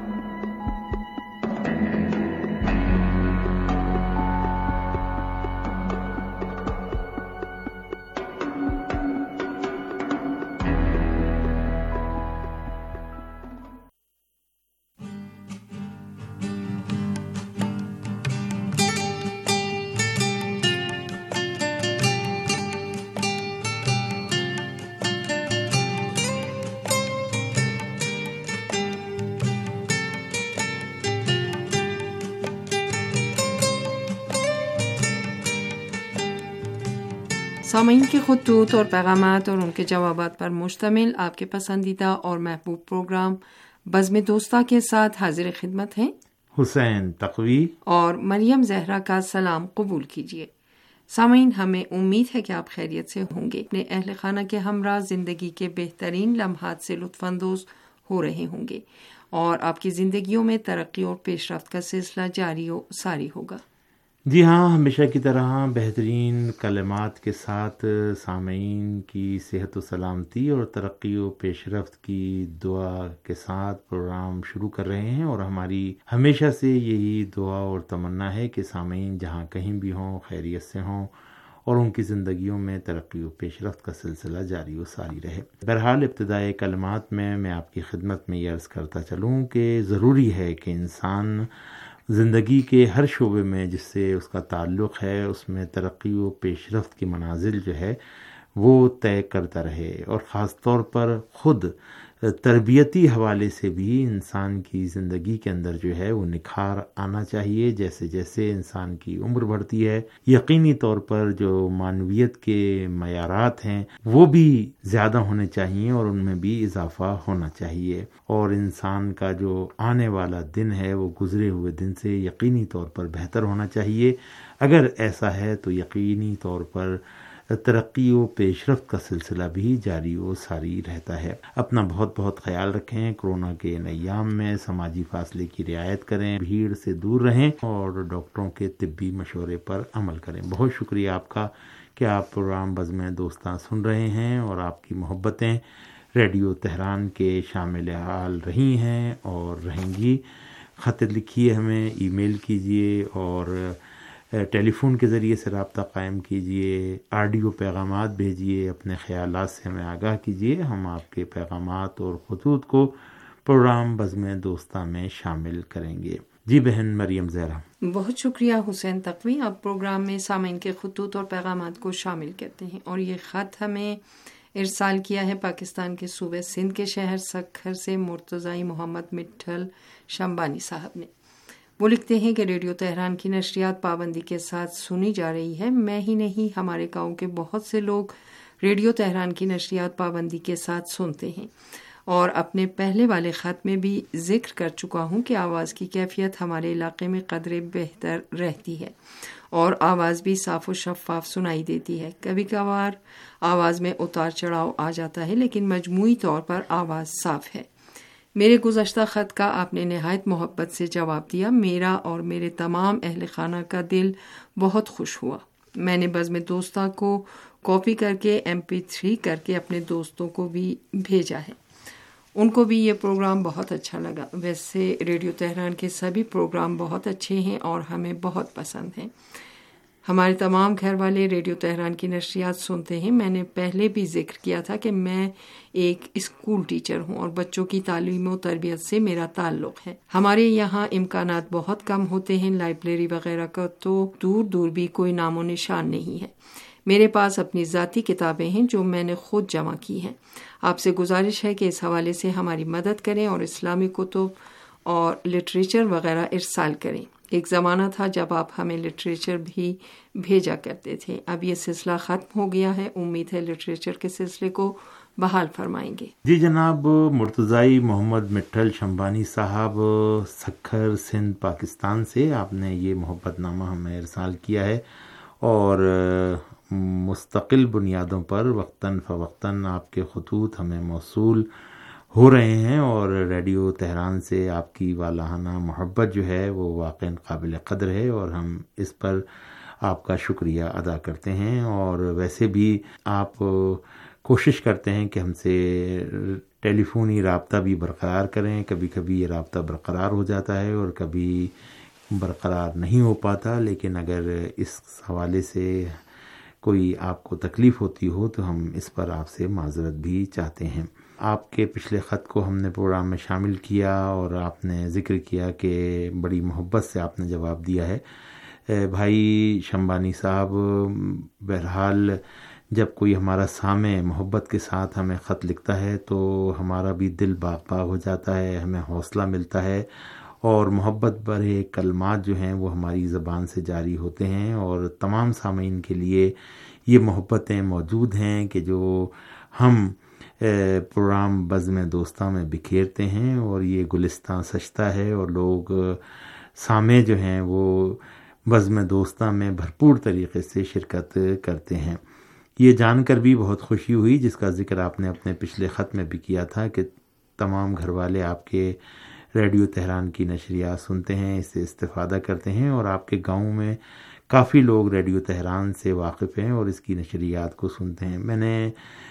Speaker 11: سامعین کے خطوط اور پیغامات اور ان کے جوابات پر مشتمل آپ کے پسندیدہ اور محبوب پروگرام بزم دوستہ کے ساتھ حاضر خدمت ہیں
Speaker 4: حسین تقوی
Speaker 11: اور مریم زہرا کا سلام قبول کیجیے۔ سامعین، ہمیں امید ہے کہ آپ خیریت سے ہوں گے، اپنے اہل خانہ کے ہمراہ زندگی کے بہترین لمحات سے لطف اندوز ہو رہے ہوں گے اور آپ کی زندگیوں میں ترقی اور پیش رفت کا سلسلہ جاری و ساری ہوگا۔
Speaker 4: جی ہاں، ہمیشہ کی طرح بہترین کلمات کے ساتھ سامعین کی صحت و سلامتی اور ترقی و پیش رفت کی دعا کے ساتھ پروگرام شروع کر رہے ہیں، اور ہماری ہمیشہ سے یہی دعا اور تمنا ہے کہ سامعین جہاں کہیں بھی ہوں خیریت سے ہوں اور ان کی زندگیوں میں ترقی و پیش رفت کا سلسلہ جاری و ساری رہے۔ بہرحال ابتدائی کلمات میں میں آپ کی خدمت میں یہ عرض کرتا چلوں کہ ضروری ہے کہ انسان زندگی کے ہر شعبے میں جس سے اس کا تعلق ہے اس میں ترقی و پیش رفت کی منازل جو ہے وہ طے کرتا رہے، اور خاص طور پر خود تربیتی حوالے سے بھی انسان کی زندگی کے اندر جو ہے وہ نکھار آنا چاہیے۔ جیسے جیسے انسان کی عمر بڑھتی ہے، یقینی طور پر جو معنویت کے معیارات ہیں وہ بھی زیادہ ہونے چاہیے اور ان میں بھی اضافہ ہونا چاہیے، اور انسان کا جو آنے والا دن ہے وہ گزرے ہوئے دن سے یقینی طور پر بہتر ہونا چاہیے۔ اگر ایسا ہے تو یقینی طور پر ترقی و پیش رفت کا سلسلہ بھی جاری و ساری رہتا ہے۔ اپنا بہت بہت خیال رکھیں، کورونا کے ان ایام میں سماجی فاصلے کی رعایت کریں، بھیڑ سے دور رہیں اور ڈاکٹروں کے طبی مشورے پر عمل کریں۔ بہت شکریہ آپ کا کہ آپ پروگرام بزم دوستاں سن رہے ہیں، اور آپ کی محبتیں ریڈیو تہران کے شامل حال رہی ہیں اور رہیں گی۔ خط لکھیے، ہمیں ای میل کیجیے اور ٹیلی فون کے ذریعے سے رابطہ قائم کیجیے، آڈیو پیغامات بھیجیے، اپنے خیالات سے ہمیں آگاہ کیجیے۔ ہم آپ کے پیغامات اور خطوط کو پروگرام بزم دوستاں میں شامل کریں گے۔ جی بہن مریم زہرا۔
Speaker 11: بہت شکریہ حسین تقوی، آپ پروگرام میں سامعین کے خطوط اور پیغامات کو شامل کرتے ہیں، اور یہ خط ہمیں ارسال کیا ہے پاکستان کے صوبے سندھ کے شہر سکھر سے مرتضی محمد مٹھل شمبانی صاحب نے۔ وہ لکھتے ہیں کہ ریڈیو تہران کی نشریات پابندی کے ساتھ سنی جا رہی ہے۔ میں ہی نہیں، ہمارے گاؤں کے بہت سے لوگ ریڈیو تہران کی نشریات پابندی کے ساتھ سنتے ہیں، اور اپنے پہلے والے خط میں بھی ذکر کر چکا ہوں کہ آواز کی کیفیت ہمارے علاقے میں قدرے بہتر رہتی ہے، اور آواز بھی صاف و شفاف سنائی دیتی ہے۔ کبھی کبھار آواز میں اتار چڑھاؤ آ جاتا ہے، لیکن مجموعی طور پر آواز صاف ہے۔ میرے گزشتہ خط کا آپ نے نہایت محبت سے جواب دیا۔ میرا اور میرے تمام اہل خانہ کا دل بہت خوش ہوا۔ میں نے بزم دوستہ کو کاپی کر کے ایم پی تھری کر کے اپنے دوستوں کو بھی بھیجا ہے، ان کو بھی یہ پروگرام بہت اچھا لگا۔ ویسے ریڈیو تہران کے سبھی پروگرام بہت اچھے ہیں اور ہمیں بہت پسند ہیں۔ ہمارے تمام گھر والے ریڈیو تہران کی نشریات سنتے ہیں۔ میں نے پہلے بھی ذکر کیا تھا کہ میں ایک اسکول ٹیچر ہوں اور بچوں کی تعلیم و تربیت سے میرا تعلق ہے۔ ہمارے یہاں امکانات بہت کم ہوتے ہیں، لائبریری وغیرہ کا تو دور دور بھی کوئی نام و نشان نہیں ہے۔ میرے پاس اپنی ذاتی کتابیں ہیں جو میں نے خود جمع کی ہیں۔ آپ سے گزارش ہے کہ اس حوالے سے ہماری مدد کریں اور اسلامی کتب اور لٹریچر وغیرہ ارسال کریں۔ ایک زمانہ تھا جب آپ ہمیں لٹریچر بھی بھیجا کرتے تھے، اب یہ سلسلہ ختم ہو گیا ہے۔ امید ہے لٹریچر کے سلسلے کو بحال فرمائیں گے۔
Speaker 4: جی جناب، مرتضی محمد مٹھل شمبانی صاحب، سکھر، سندھ، پاکستان سے آپ نے یہ محبت نامہ ہمیں ارسال کیا ہے اور مستقل بنیادوں پر وقتاً فوقتاً آپ کے خطوط ہمیں موصول ہو رہے ہیں، اور ریڈیو تہران سے آپ کی والہانہ محبت جو ہے وہ واقعاً قابل قدر ہے، اور ہم اس پر آپ کا شکریہ ادا کرتے ہیں۔ اور ویسے بھی آپ کوشش کرتے ہیں کہ ہم سے ٹیلی فونی رابطہ بھی برقرار کریں۔ کبھی کبھی یہ رابطہ برقرار ہو جاتا ہے اور کبھی برقرار نہیں ہو پاتا، لیکن اگر اس حوالے سے کوئی آپ کو تکلیف ہوتی ہو تو ہم اس پر آپ سے معذرت بھی چاہتے ہیں۔ آپ کے پچھلے خط کو ہم نے پروگرام میں شامل کیا اور آپ نے ذکر کیا کہ بڑی محبت سے آپ نے جواب دیا ہے۔ بھائی شمبانی صاحب، بہرحال جب کوئی ہمارا سامع محبت کے ساتھ ہمیں خط لکھتا ہے تو ہمارا بھی دل باغ باغ ہو جاتا ہے، ہمیں حوصلہ ملتا ہے، اور محبت بھرے کلمات جو ہیں وہ ہماری زبان سے جاری ہوتے ہیں، اور تمام سامعین کے لیے یہ محبتیں موجود ہیں کہ جو ہم پروگرام بزم دوستہ میں بکھیرتے ہیں، اور یہ گلستان سجتا ہے اور لوگ سامع جو ہیں وہ بزم دوستہ میں بھرپور طریقے سے شرکت کرتے ہیں۔ یہ جان کر بھی بہت خوشی ہوئی، جس کا ذکر آپ نے اپنے پچھلے خط میں بھی کیا تھا، کہ تمام گھر والے آپ کے ریڈیو تہران کی نشریات سنتے ہیں، اس سے استفادہ کرتے ہیں، اور آپ کے گاؤں میں کافی لوگ ریڈیو تہران سے واقف ہیں اور اس کی نشریات کو سنتے ہیں۔ میں نے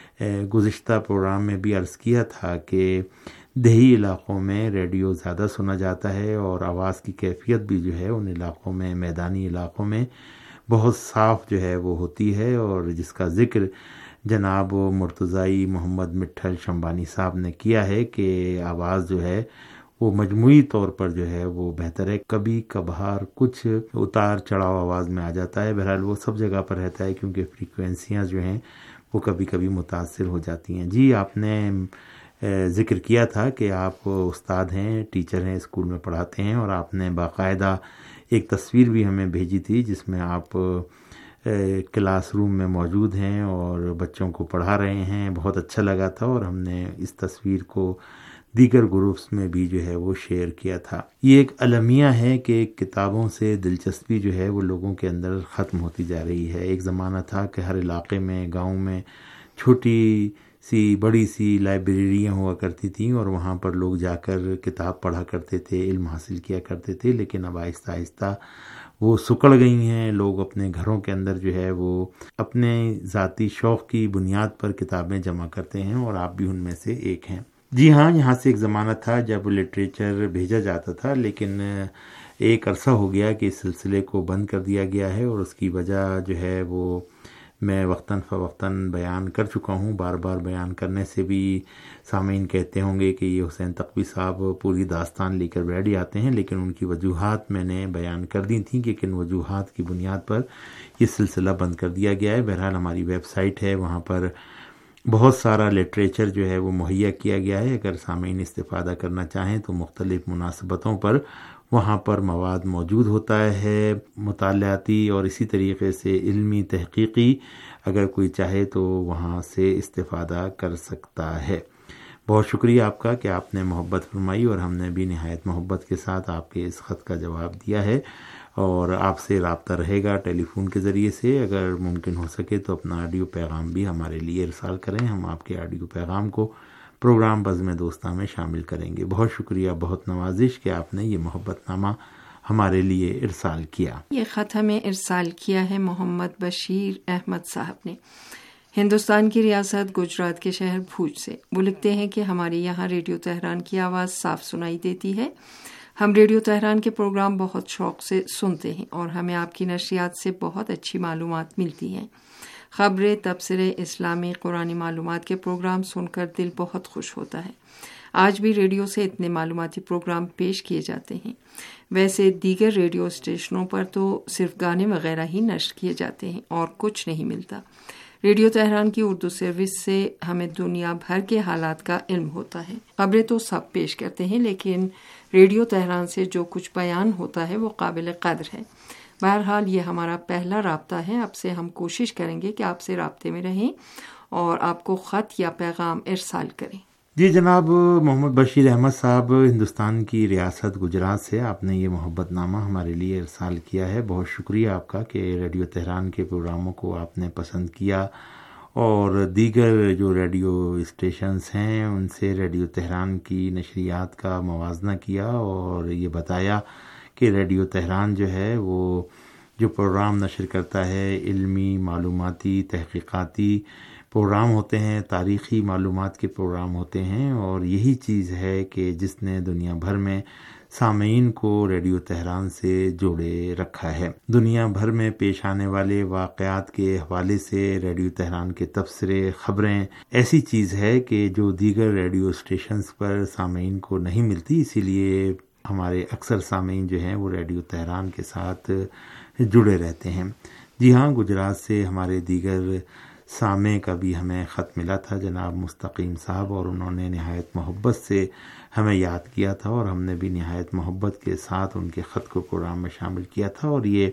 Speaker 4: گزشتہ پروگرام میں بھی عرض کیا تھا کہ دیہی علاقوں میں ریڈیو زیادہ سنا جاتا ہے، اور آواز کی کیفیت بھی جو ہے ان علاقوں میں، میدانی علاقوں میں بہت صاف جو ہے وہ ہوتی ہے، اور جس کا ذکر جناب مرتضی محمد مٹھل شمبانی صاحب نے کیا ہے کہ آواز جو ہے وہ مجموعی طور پر جو ہے وہ بہتر ہے۔ کبھی کبھار کچھ اتار چڑھاؤ آواز میں آ جاتا ہے، بہرحال وہ سب جگہ پر رہتا ہے کیونکہ فریکوینسیاں جو ہیں وہ کبھی کبھی متاثر ہو جاتی ہیں۔ جی، آپ نے ذکر کیا تھا کہ آپ استاد ہیں، ٹیچر ہیں، اسکول میں پڑھاتے ہیں، اور آپ نے باقاعدہ ایک تصویر بھی ہمیں بھیجی تھی جس میں آپ کلاس روم میں موجود ہیں اور بچوں کو پڑھا رہے ہیں۔ بہت اچھا لگا تھا، اور ہم نے اس تصویر کو دیگر گروپس میں بھی جو ہے وہ شیئر کیا تھا۔ یہ ایک المیہ ہے کہ کتابوں سے دلچسپی جو ہے وہ لوگوں کے اندر ختم ہوتی جا رہی ہے۔ ایک زمانہ تھا کہ ہر علاقے میں، گاؤں میں چھوٹی سی بڑی سی لائبریریاں ہوا کرتی تھیں، اور وہاں پر لوگ جا کر کتاب پڑھا کرتے تھے، علم حاصل کیا کرتے تھے، لیکن اب آہستہ آہستہ وہ سکڑ گئی ہیں۔ لوگ اپنے گھروں کے اندر جو ہے وہ اپنے ذاتی شوق کی بنیاد پر کتابیں جمع کرتے ہیں، اور آپ بھی ان میں سے ایک ہیں۔ جی ہاں، یہاں سے ایک زمانہ تھا جب لٹریچر بھیجا جاتا تھا، لیکن ایک عرصہ ہو گیا کہ اس سلسلے کو بند کر دیا گیا ہے، اور اس کی وجہ جو ہے وہ میں وقتاً فوقتاً بیان کر چکا ہوں۔ بار بار بیان کرنے سے بھی سامعین کہتے ہوں گے کہ یہ حسین تقوی صاحب پوری داستان لے کر بیٹھ جاتے ہیں، لیکن ان کی وجوہات میں نے بیان کر دی تھیں کہ کن وجوہات کی بنیاد پر یہ سلسلہ بند کر دیا گیا ہے۔ بہرحال ہماری ویب سائٹ ہے، وہاں پر بہت سارا لٹریچر جو ہے وہ مہیا کیا گیا ہے۔ اگر سامعین استفادہ کرنا چاہیں تو مختلف مناسبتوں پر وہاں پر مواد موجود ہوتا ہے، مطالعاتی اور اسی طریقے سے علمی تحقیقی۔ اگر کوئی چاہے تو وہاں سے استفادہ کر سکتا ہے۔ بہت شکریہ آپ کا کہ آپ نے محبت فرمائی، اور ہم نے بھی نہایت محبت کے ساتھ آپ کے اس خط کا جواب دیا ہے، اور آپ سے رابطہ رہے گا ٹیلی فون کے ذریعے سے. اگر ممکن ہو سکے تو اپنا آڈیو پیغام بھی ہمارے لیے ارسال کریں. ہم آپ کے آڈیو پیغام کو پروگرام بزم دوستاں میں شامل کریں گے. بہت شکریہ، بہت نوازش کہ آپ نے یہ محبت نامہ ہمارے لیے ارسال کیا.
Speaker 11: یہ خط ہمیں ارسال کیا ہے محمد بشیر احمد صاحب نے، ہندوستان کی ریاست گجرات کے شہر بھوج سے. وہ لکھتے ہیں کہ ہمارے یہاں ریڈیو تہران کی آواز صاف سنائی دیتی ہے. ہم ریڈیو تہران کے پروگرام بہت شوق سے سنتے ہیں اور ہمیں آپ کی نشریات سے بہت اچھی معلومات ملتی ہیں. خبریں، تبصرے، اسلامی قرآنی معلومات کے پروگرام سن کر دل بہت خوش ہوتا ہے. آج بھی ریڈیو سے اتنے معلوماتی پروگرام پیش کیے جاتے ہیں. ویسے دیگر ریڈیو اسٹیشنوں پر تو صرف گانے وغیرہ ہی نشر کیے جاتے ہیں اور کچھ نہیں ملتا. ریڈیو تہران کی اردو سروس سے ہمیں دنیا بھر کے حالات کا علم ہوتا ہے. خبریں تو سب پیش کرتے ہیں لیکن ریڈیو تہران سے جو کچھ بیان ہوتا ہے وہ قابل قدر ہے. بہرحال یہ ہمارا پہلا رابطہ ہے. اب سے ہم کوشش کریں گے کہ آپ سے رابطے میں رہیں اور آپ کو خط یا پیغام ارسال کریں.
Speaker 4: جی جناب محمد بشیر احمد صاحب ہندوستان کی ریاست گجرات سے، آپ نے یہ محبت نامہ ہمارے لیے ارسال کیا ہے. بہت شکریہ آپ کا کہ ریڈیو تہران کے پروگراموں کو آپ نے پسند کیا اور دیگر جو ریڈیو اسٹیشنز ہیں ان سے ریڈیو تہران کی نشریات کا موازنہ کیا اور یہ بتایا کہ ریڈیو تہران جو ہے وہ جو پروگرام نشر کرتا ہے علمی، معلوماتی، تحقیقاتی پروگرام ہوتے ہیں، تاریخی معلومات کے پروگرام ہوتے ہیں، اور یہی چیز ہے کہ جس نے دنیا بھر میں سامعین کو ریڈیو تہران سے جوڑے رکھا ہے. دنیا بھر میں پیش آنے والے واقعات کے حوالے سے ریڈیو تہران کے تبصرے، خبریں ایسی چیز ہے کہ جو دیگر ریڈیو اسٹیشنز پر سامعین کو نہیں ملتی. اسی لیے ہمارے اکثر سامعین جو ہیں وہ ریڈیو تہران کے ساتھ جڑے رہتے ہیں. جی ہاں، گجرات سے ہمارے دیگر سامع کا بھی ہمیں خط ملا تھا، جناب مستقیم صاحب، اور انہوں نے نہایت محبت سے ہمیں یاد کیا تھا اور ہم نے بھی نہایت محبت کے ساتھ ان کے خط کو پروگرام میں شامل کیا تھا. اور یہ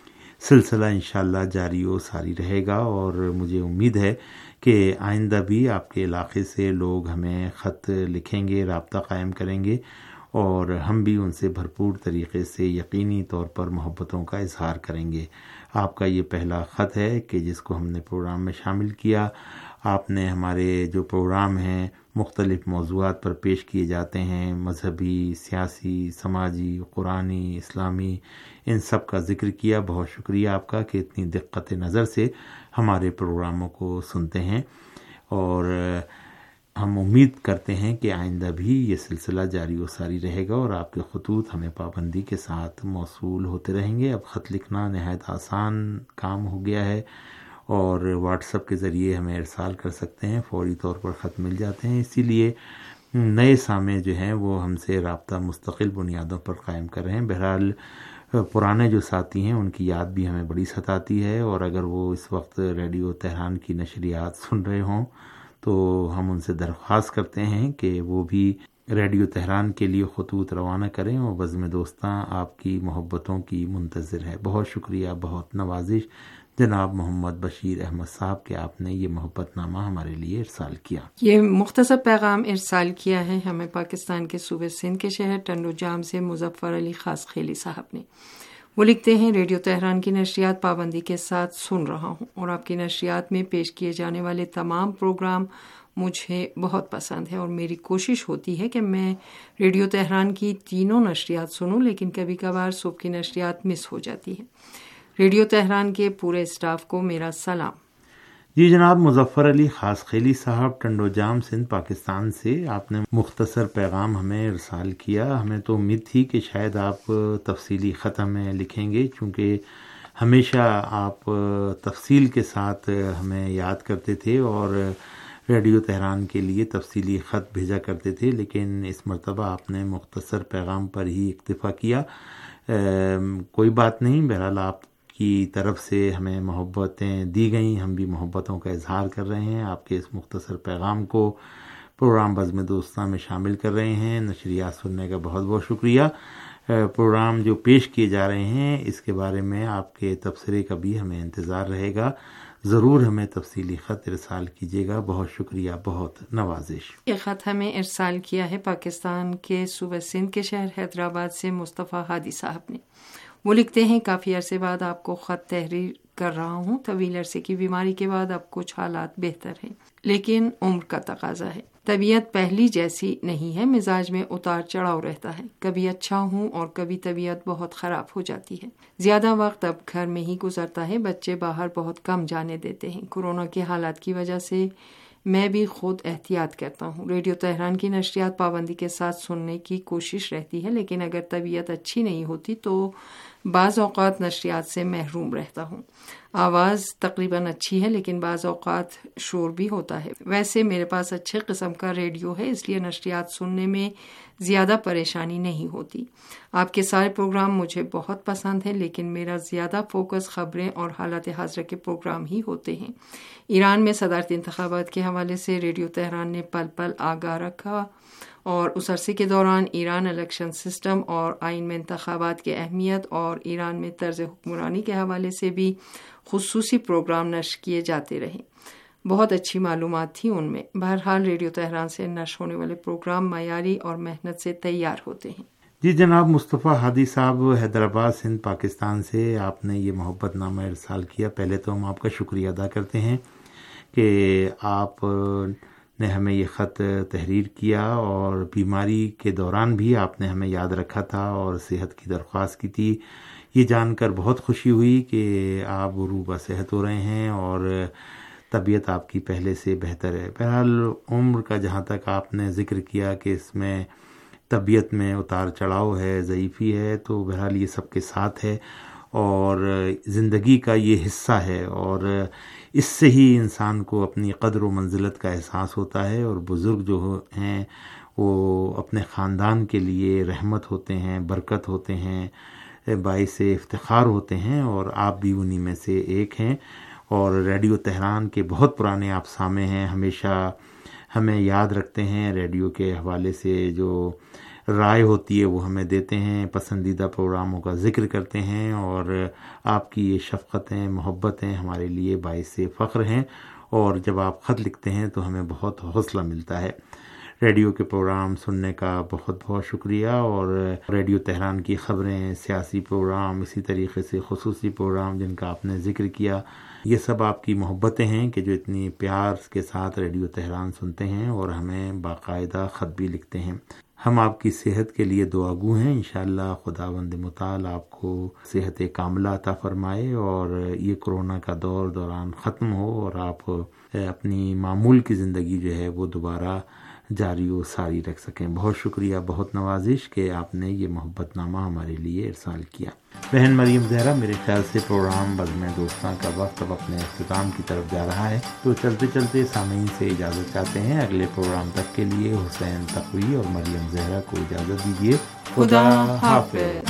Speaker 4: سلسلہ انشاءاللہ جاری و ساری رہے گا اور مجھے امید ہے کہ آئندہ بھی آپ کے علاقے سے لوگ ہمیں خط لکھیں گے، رابطہ قائم کریں گے اور ہم بھی ان سے بھرپور طریقے سے یقینی طور پر محبتوں کا اظہار کریں گے. آپ کا یہ پہلا خط ہے کہ جس کو ہم نے پروگرام میں شامل کیا. آپ نے ہمارے جو پروگرام ہیں مختلف موضوعات پر پیش کیے جاتے ہیں، مذہبی، سیاسی، سماجی، قرآنی، اسلامی، ان سب کا ذکر کیا. بہت شکریہ آپ کا کہ اتنی دقت نظر سے ہمارے پروگراموں کو سنتے ہیں اور ہم امید کرتے ہیں کہ آئندہ بھی یہ سلسلہ جاری و ساری رہے گا اور آپ کے خطوط ہمیں پابندی کے ساتھ موصول ہوتے رہیں گے. اب خط لکھنا نہایت آسان کام ہو گیا ہے اور واٹس ایپ کے ذریعے ہمیں ارسال کر سکتے ہیں، فوری طور پر خط مل جاتے ہیں. اسی لیے نئے سامع جو ہیں وہ ہم سے رابطہ مستقل بنیادوں پر قائم کر رہے ہیں. بہرحال پرانے جو ساتھی ہیں ان کی یاد بھی ہمیں بڑی ستاتی ہے اور اگر وہ اس وقت ریڈیو تہران کی نشریات سن رہے ہوں تو ہم ان سے درخواست کرتے ہیں کہ وہ بھی ریڈیو تہران کے لیے خطوط روانہ کریں اور بزم دوستاں آپ کی محبتوں کی منتظر ہے. بہت شکریہ، بہت نوازش جناب محمد بشیر احمد صاحب کہ آپ نے یہ محبت نامہ ہمارے لیے ارسال کیا.
Speaker 11: یہ مختصر پیغام ارسال کیا ہے ہمیں پاکستان کے صوبے سندھ کے شہر ٹنڈو جام سے مظفر علی خاص خیلی صاحب نے. وہ لکھتے ہیں، ریڈیو تہران کی نشریات پابندی کے ساتھ سن رہا ہوں اور آپ کی نشریات میں پیش کیے جانے والے تمام پروگرام مجھے بہت پسند ہے اور میری کوشش ہوتی ہے کہ میں ریڈیو تہران کی تینوں نشریات سنوں، لیکن کبھی کبھار صبح کی نشریات مس ہو جاتی ہے. ریڈیو تہران کے پورے اسٹاف کو میرا سلام.
Speaker 4: جی جناب مظفر علی خاص خیلی صاحب ٹنڈو جام سندھ پاکستان سے، آپ نے مختصر پیغام ہمیں ارسال کیا. ہمیں تو امید تھی کہ شاید آپ تفصیلی خط ہمیں لکھیں گے، چونکہ ہمیشہ آپ تفصیل کے ساتھ ہمیں یاد کرتے تھے اور ریڈیو تہران کے لیے تفصیلی خط بھیجا کرتے تھے، لیکن اس مرتبہ آپ نے مختصر پیغام پر ہی اکتفا کیا. کوئی بات نہیں، بہرحال آپ کی طرف سے ہمیں محبتیں دی گئیں، ہم بھی محبتوں کا اظہار کر رہے ہیں. آپ کے اس مختصر پیغام کو پروگرام بزم دوستاں میں شامل کر رہے ہیں. نشریات سننے کا بہت بہت شکریہ. پروگرام جو پیش کیے جا رہے ہیں اس کے بارے میں آپ کے تبصرے کا بھی ہمیں انتظار رہے گا. ضرور ہمیں تفصیلی خط ارسال کیجیے گا. بہت شکریہ، بہت نوازش.
Speaker 11: یہ خط ہمیں ارسال کیا ہے پاکستان کے صوبہ سندھ کے شہر حیدرآباد سے مصطفیٰ ہادی صاحب نے. وہ لکھتے ہیں، کافی عرصے بعد آپ کو خط تحریر کر رہا ہوں. طویل عرصے کی بیماری کے بعد اب کچھ حالات بہتر ہیں، لیکن عمر کا تقاضا ہے. طبیعت پہلی جیسی نہیں ہے، مزاج میں اتار چڑھاؤ رہتا ہے. کبھی اچھا ہوں اور کبھی طبیعت بہت خراب ہو جاتی ہے. زیادہ وقت اب گھر میں ہی گزرتا ہے. بچے باہر بہت کم جانے دیتے ہیں. کورونا کے حالات کی وجہ سے میں بھی خود احتیاط کرتا ہوں. ریڈیو تہران کی نشریات پابندی کے ساتھ سننے کی کوشش رہتی ہے، لیکن اگر طبیعت اچھی نہیں ہوتی تو بعض اوقات نشریات سے محروم رہتا ہوں. آواز تقریباً اچھی ہے، لیکن بعض اوقات شور بھی ہوتا ہے. ویسے میرے پاس اچھے قسم کا ریڈیو ہے، اس لیے نشریات سننے میں زیادہ پریشانی نہیں ہوتی. آپ کے سارے پروگرام مجھے بہت پسند ہیں، لیکن میرا زیادہ فوکس خبریں اور حالات حاضرہ کے پروگرام ہی ہوتے ہیں. ایران میں صدارتی انتخابات کے حوالے سے ریڈیو تہران نے پل پل آگاہ رکھا اور اس عرصے کے دوران ایران الیکشن سسٹم اور آئین میں انتخابات کی اہمیت اور ایران میں طرز حکمرانی کے حوالے سے بھی خصوصی پروگرام نشر کیے جاتے رہے. بہت اچھی معلومات تھی ان میں. بہرحال ریڈیو تہران سے نشر ہونے والے پروگرام معیاری اور محنت سے تیار ہوتے ہیں.
Speaker 4: جی جناب مصطفیٰ ہادی صاحب حیدرآباد سندھ پاکستان سے آپ نے یہ محبت نامہ ارسال کیا. پہلے تو ہم آپ کا شکریہ ادا کرتے ہیں کہ آپ نے ہمیں یہ خط تحریر کیا اور بیماری کے دوران بھی آپ نے ہمیں یاد رکھا تھا اور صحت کی درخواست کی تھی. یہ جان کر بہت خوشی ہوئی کہ آپ عروبہ صحت ہو رہے ہیں اور طبیعت آپ کی پہلے سے بہتر ہے. بہرحال عمر کا جہاں تک آپ نے ذکر کیا کہ اس میں طبیعت میں اتار چڑھاؤ ہے، ضعیفی ہے، تو بہرحال یہ سب کے ساتھ ہے اور زندگی کا یہ حصہ ہے اور اس سے ہی انسان کو اپنی قدر و منزلت کا احساس ہوتا ہے. اور بزرگ جو ہیں وہ اپنے خاندان کے لیے رحمت ہوتے ہیں، برکت ہوتے ہیں، باعث افتخار ہوتے ہیں اور آپ بھی انہی میں سے ایک ہیں. اور ریڈیو تہران کے بہت پرانے آپ سامع ہیں، ہمیشہ ہمیں یاد رکھتے ہیں، ریڈیو کے حوالے سے جو رائے ہوتی ہے وہ ہمیں دیتے ہیں، پسندیدہ پروگراموں کا ذکر کرتے ہیں اور آپ کی یہ شفقتیں، محبتیں ہمارے لیے باعث فخر ہیں. اور جب آپ خط لکھتے ہیں تو ہمیں بہت حوصلہ ملتا ہے. ریڈیو کے پروگرام سننے کا بہت بہت شکریہ. اور ریڈیو تہران کی خبریں، سیاسی پروگرام، اسی طریقے سے خصوصی پروگرام جن کا آپ نے ذکر کیا، یہ سب آپ کی محبتیں ہیں کہ جو اتنی پیار کے ساتھ ریڈیو تہران سنتے ہیں اور ہمیں باقاعدہ خط بھی لکھتے ہیں. ہم آپ کی صحت کے لیے دعاگو ہیں. انشاءاللہ خداوند متعال آپ کو صحت کاملہ عطا فرمائے اور یہ کرونا کا دور دوران ختم ہو اور آپ اپنی معمول کی زندگی جو ہے وہ دوبارہ جاری و ساری رکھ سکیں. بہت شکریہ، بہت نوازش کہ آپ نے یہ محبت نامہ ہمارے لیے ارسال کیا. بہن مریم زہرا، میرے خیال سے پروگرام بزم دوستاں کا وقت اب اپنے اختتام کی طرف جا رہا ہے، تو چلتے چلتے سامعین سے اجازت چاہتے ہیں. اگلے پروگرام تک کے لیے حسین تقوی اور مریم زہرا کو اجازت دیجیے.
Speaker 11: خدا حافظ.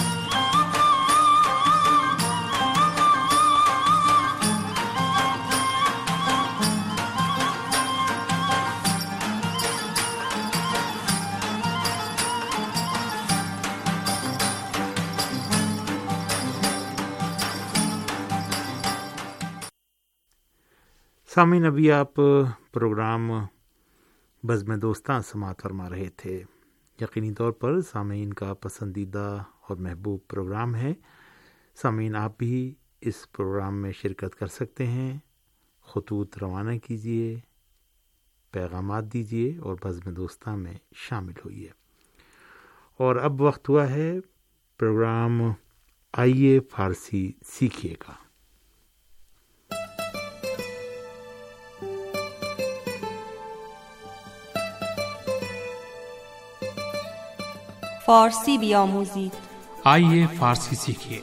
Speaker 4: سامعین، ابھی آپ پروگرام بزم دوستاں سماعت فرما رہے تھے. یقینی طور پر سامعین کا پسندیدہ اور محبوب پروگرام ہے. سامعین، آپ بھی اس پروگرام میں شرکت کر سکتے ہیں. خطوط روانہ کیجیے، پیغامات دیجیے اور بزم دوستاں میں شامل ہوئیے. اور اب وقت ہوا ہے پروگرام آئیے فارسی سیکھیے گا.
Speaker 12: فارسی بیاموزید،
Speaker 1: آئیے فارسی سیکھیے.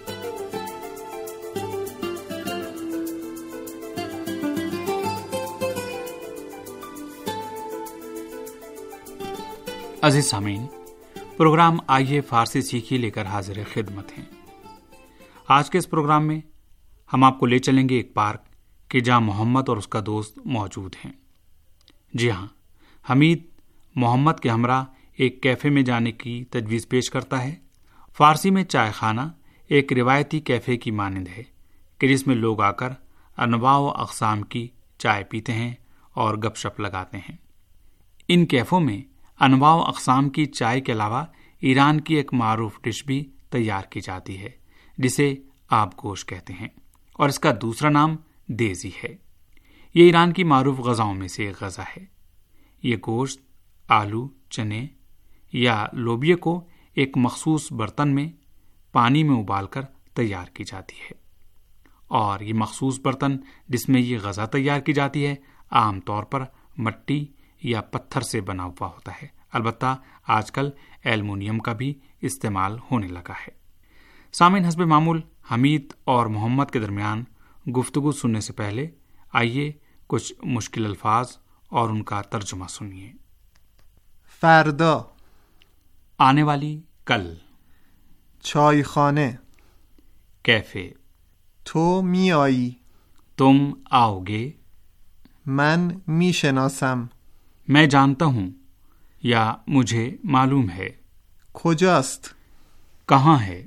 Speaker 1: عزیز سامعین، پروگرام آئیے فارسی سیکھیے لے کر حاضر خدمت ہیں. آج کے اس پروگرام میں ہم آپ کو لے چلیں گے ایک پارک کہ جہاں محمد اور اس کا دوست موجود ہیں. جی ہاں، حمید محمد کے ہمراہ ایک کیفے میں جانے کی تجویز پیش کرتا ہے. فارسی میں چائے خانہ ایک روایتی کیفے کی مانند ہے کہ جس میں لوگ آ کر انواع و اقسام کی چائے پیتے ہیں اور گپ شپ لگاتے ہیں. ان کیفوں میں انواع و اقسام کی چائے کے علاوہ ایران کی ایک معروف ڈش بھی تیار کی جاتی ہے جسے آب گوشت کہتے ہیں، اور اس کا دوسرا نام دیزی ہے۔ یہ ایران کی معروف غذاؤں میں سے ایک غذا ہے۔ یہ گوشت آلو، چنے یا لوبیا کو ایک مخصوص برتن میں پانی میں ابال کر تیار کی جاتی ہے، اور یہ مخصوص برتن جس میں یہ غذا تیار کی جاتی ہے عام طور پر مٹی یا پتھر سے بنا ہوا ہوتا ہے۔ البتہ آج کل ایلومینیم کا بھی استعمال ہونے لگا ہے۔ سامعین، حسب معمول حمید اور محمد کے درمیان گفتگو سننے سے پہلے آئیے کچھ مشکل الفاظ اور ان کا ترجمہ سنیے۔
Speaker 12: فردا،
Speaker 1: آنے والی، کل۔
Speaker 12: چای خانه،
Speaker 1: کیفے۔
Speaker 12: تو می آیی،
Speaker 1: تم آؤ گے۔
Speaker 12: من می شناسم،
Speaker 1: میں جانتا ہوں یا مجھے معلوم ہے۔
Speaker 12: کجاست،
Speaker 1: کہاں ہے؟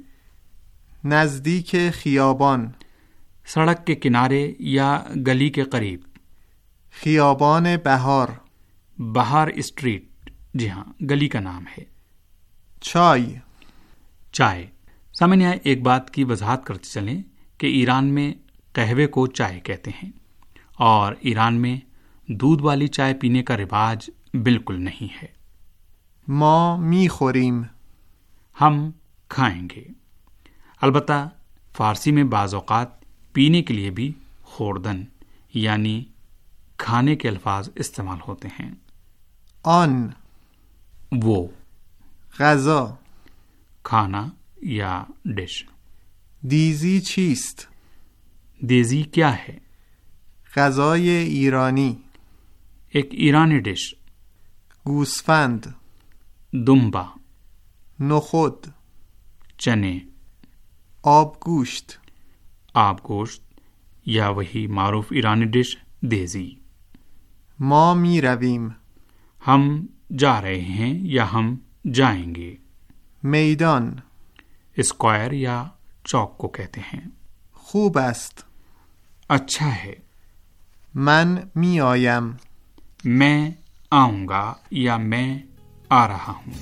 Speaker 12: نزدیک خیابان،
Speaker 1: سڑک کے کنارے یا گلی کے قریب۔
Speaker 12: خیابان بہار،
Speaker 1: بہار اسٹریٹ، جی ہاں، گلی کا نام ہے۔
Speaker 12: چائے،
Speaker 1: چائے۔ سامعین، یہاں ایک بات کی وضاحت کرتے چلیں کہ ایران میں قہوے کو چائے کہتے ہیں، اور ایران میں دودھ والی چائے پینے کا رواج بالکل نہیں ہے۔
Speaker 12: ما می خوریم،
Speaker 1: ہم کھائیں گے۔ البتہ فارسی میں بعض اوقات پینے کے لیے بھی خوردن یعنی کھانے کے الفاظ استعمال ہوتے ہیں۔
Speaker 12: آن،
Speaker 1: وہ۔
Speaker 12: غذا،
Speaker 1: کھانا یا ڈش۔
Speaker 12: دیزی چیست،
Speaker 1: دیزی کیا ہے؟
Speaker 12: غذای ایرانی،
Speaker 1: ایک ایرانی ڈش۔
Speaker 12: گوسفند،
Speaker 1: دمبا۔
Speaker 12: نخود،
Speaker 1: چنے۔
Speaker 12: آب گوشت،
Speaker 1: آب گوشت یا وہی معروف ایرانی ڈش دیزی۔
Speaker 12: ما می رویم،
Speaker 1: ہم جا رہے ہیں یا ہم جائیں گے۔
Speaker 12: میدان،
Speaker 1: اسکوائر یا چوک کو کہتے ہیں۔
Speaker 12: خوب است،
Speaker 1: اچھا ہے۔
Speaker 12: من می آیم،
Speaker 1: میں آؤں گا یا میں آ رہا ہوں۔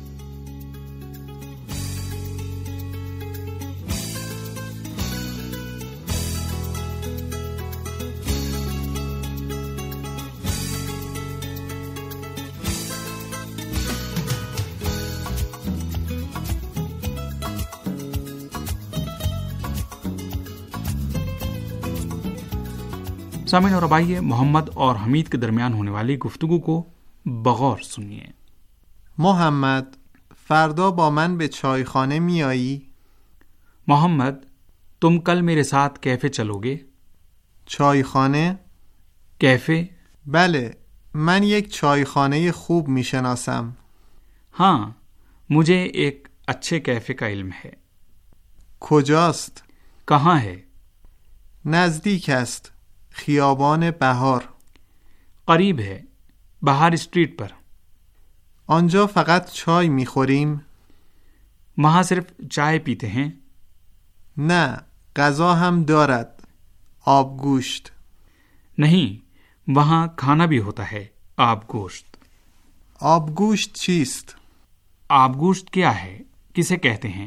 Speaker 1: سامعین، اور اب آئیے محمد اور حمید کے درمیان ہونے والی گفتگو کو بغور سنیے۔
Speaker 12: محمد، فردا با من به چایخانه می آیی؟
Speaker 1: محمد، تم کل میرے ساتھ کیفے چلو گے؟
Speaker 12: چایخانه؟
Speaker 1: کیفے؟
Speaker 12: بله، من یک چایخانه خوب می شناسم۔
Speaker 1: ہاں، مجھے ایک اچھے کیفے کا علم ہے۔
Speaker 12: کجاست؟
Speaker 1: کہاں ہے؟
Speaker 12: نزدیک است، خیابان بهار،
Speaker 1: قریب ہے، بہار اسٹریٹ پر۔
Speaker 12: آنجا فقط چای می خوریم؟
Speaker 1: وہاں صرف چائے پیتے ہیں؟
Speaker 12: نه، غذا هم دارد، آب گوشت۔
Speaker 1: نہیں، وہاں کھانا بھی ہوتا ہے، آب گوشت۔
Speaker 12: آب گوشت چیست؟
Speaker 1: آب گوشت کیا ہے؟ کسے کہتے ہیں؟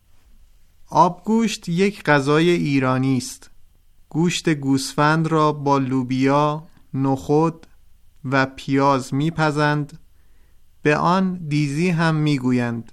Speaker 12: آب گوشت یک غذای ایرانی است. گوشت گوسفند را با لوبیا، نخود و پیاز میپزند. به آن دیزی هم میگویند.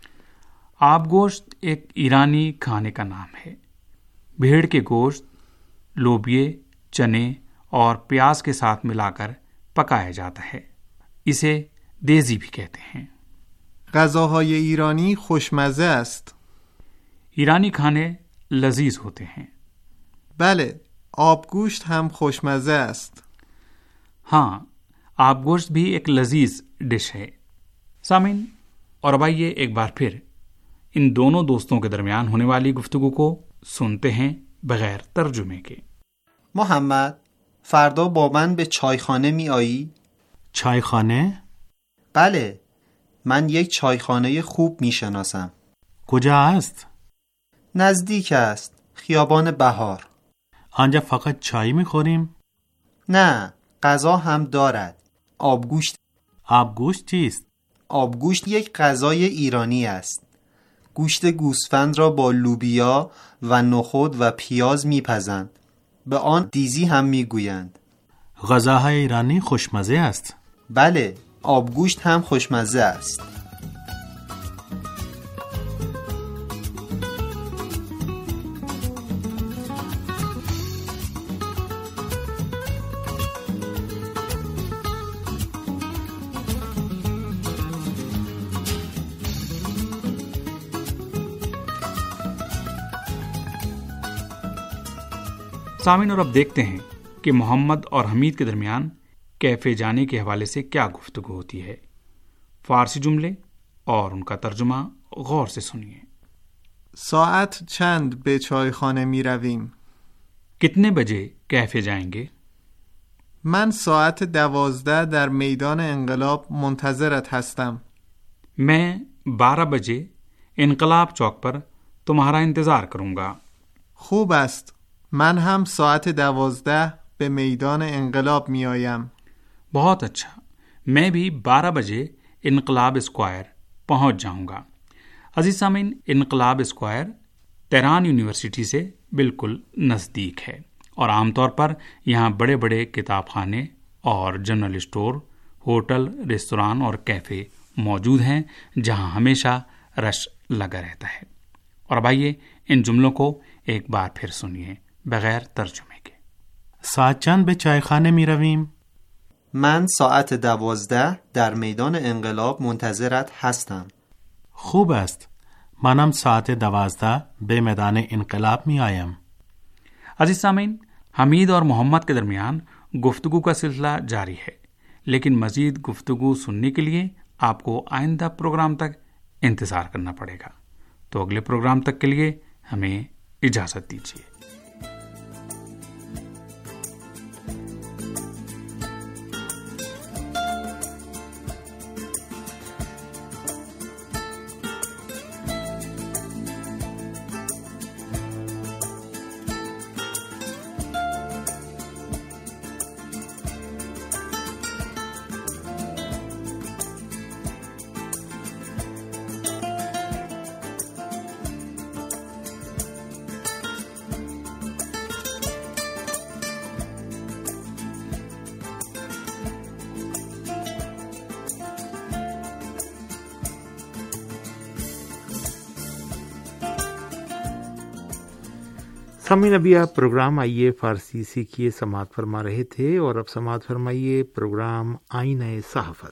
Speaker 1: آب گوشت ایک ایرانی کھانے کا نام ہے۔ بھیڑ کے گوشت، لوبیے، چنے اور پیاز کے ساتھ ملا کر پکایا جاتا ہے۔ اسے دیزی بھی کہتے ہیں۔
Speaker 12: غذاهای ایرانی خوشمزه است.
Speaker 1: ایرانی کھانے لذیذ ہوتے ہیں۔
Speaker 12: بله، آبگوشت هم خوشمزه است.
Speaker 1: ہاں، آب گوشت بھی ایک لذیذ ڈش ہے۔ سامعین، اور اب آئیے ایک بار پھر ان دونوں دوستوں کے درمیان ہونے والی گفتگو کو سنتے ہیں بغیر ترجمے کے۔
Speaker 13: محمد، فردا با من به چایخانه می آیی؟
Speaker 14: چایخانه؟
Speaker 13: بله، من یک چایخانه خوب می شناسم.
Speaker 14: کجا است؟
Speaker 13: نزدیک است، خیابان بهار.
Speaker 14: آنجا فقط چای می خوریم؟
Speaker 13: نه، غذا هم دارد. آبگوشت.
Speaker 14: آبگوشت چیست؟
Speaker 13: آبگوشت یک غذای ایرانی است. گوشت گوسفند را با لوبیا و نخود و پیاز میپزند. به آن دیزی هم میگویند.
Speaker 14: غذاهای ایرانی خوشمزه است.
Speaker 13: بله، آبگوشت هم خوشمزه است.
Speaker 1: سامعین، اور اب دیکھتے ہیں کہ محمد اور حمید کے درمیان کیفے جانے کے حوالے سے کیا گفتگو ہوتی ہے۔ فارسی جملے اور ان کا ترجمہ غور سے سنیے۔
Speaker 12: ساعت چند به چایخانه می رویم؟
Speaker 1: کتنے بجے کیفے جائیں گے؟
Speaker 12: من ساعت دوازده در میدان انقلاب منتظرت هستم.
Speaker 1: میں بارہ بجے انقلاب چوک پر تمہارا انتظار کروں گا۔
Speaker 12: خوب است. من هم ساعت دوازده به میدان انقلاب می آیم.
Speaker 1: بہت اچھا، میں بھی بارہ بجے انقلاب اسکوائر پہنچ جاؤں گا۔ عزیز سامعین، انقلاب اسکوائر تہران یونیورسٹی سے بالکل نزدیک ہے اور عام طور پر یہاں بڑے بڑے کتاب خانے اور جنرل اسٹور، ہوٹل، ریستوران اور کیفے موجود ہیں جہاں ہمیشہ رش لگا رہتا ہے۔ اور اب آئیے ان جملوں کو ایک بار پھر سنیے بغیر ترجمے کے۔
Speaker 14: ساعت چند به چایخانه می رویم؟
Speaker 13: من ساعت دوازده در میدان انقلاب منتظرت هستم.
Speaker 14: خوب است. منم ساعت دوازده به میدان انقلاب می آیم.
Speaker 1: عزیز سامعین، حمید اور محمد کے درمیان گفتگو کا سلسلہ جاری ہے، لیکن مزید گفتگو سننے کے لیے آپ کو آئندہ پروگرام تک انتظار کرنا پڑے گا۔ تو اگلے پروگرام تک کے لیے ہمیں اجازت دیجیے۔
Speaker 4: سامعین، ابھی آپ پروگرام آئیے فارسی سیکھیے سماعت فرما رہے تھے، اور اب سماعت فرمائیے پروگرام آئینہ صحافت۔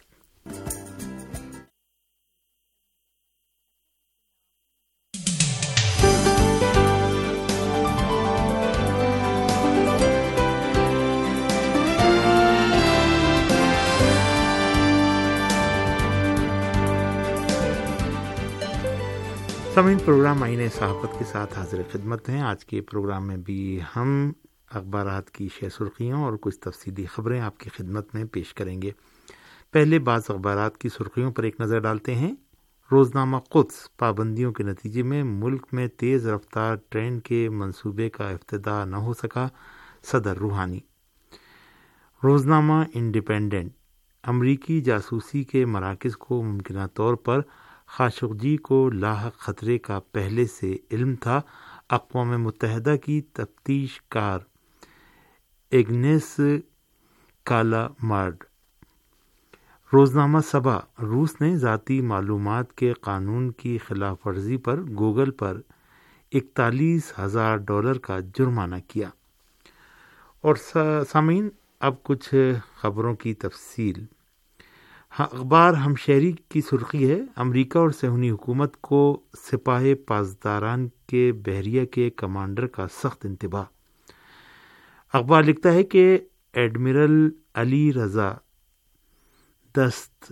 Speaker 4: سامعین، پروگرام آئینہ صحافت کے ساتھ حاضر خدمت ہیں۔ آج کے پروگرام میں بھی ہم اخبارات کی شہ سرخیوں اور کچھ تفصیلی خبریں آپ کی خدمت میں پیش کریں گے۔ پہلے بعض اخبارات کی سرخیوں پر ایک نظر ڈالتے ہیں۔ روزنامہ قدس، پابندیوں کے نتیجے میں ملک میں تیز رفتار ٹرین کے منصوبے کا افتتاح نہ ہو سکا، صدر روحانی۔ روزنامہ انڈیپینڈنٹ، امریکی جاسوسی کے مراکز کو ممکنہ طور پر خاشقجی کو لاحق خطرے کا پہلے سے علم تھا، اقوام متحدہ کی تفتیش کار ایگنیس کالا مارڈ۔ روزنامہ سبا، روس نے ذاتی معلومات کے قانون کی خلاف ورزی پر گوگل پر اکتالیس ہزار ڈالر کا جرمانہ کیا۔ اور سامعین، اب کچھ خبروں کی تفصیل۔ اخبار ہمشہری کی سرخی ہے، امریکہ اور صہیونی حکومت کو سپاہ پاسداران کے بحریہ کے کمانڈر کا سخت انتباہ۔ اخبار لکھتا ہے کہ ایڈمرل علی رضا دست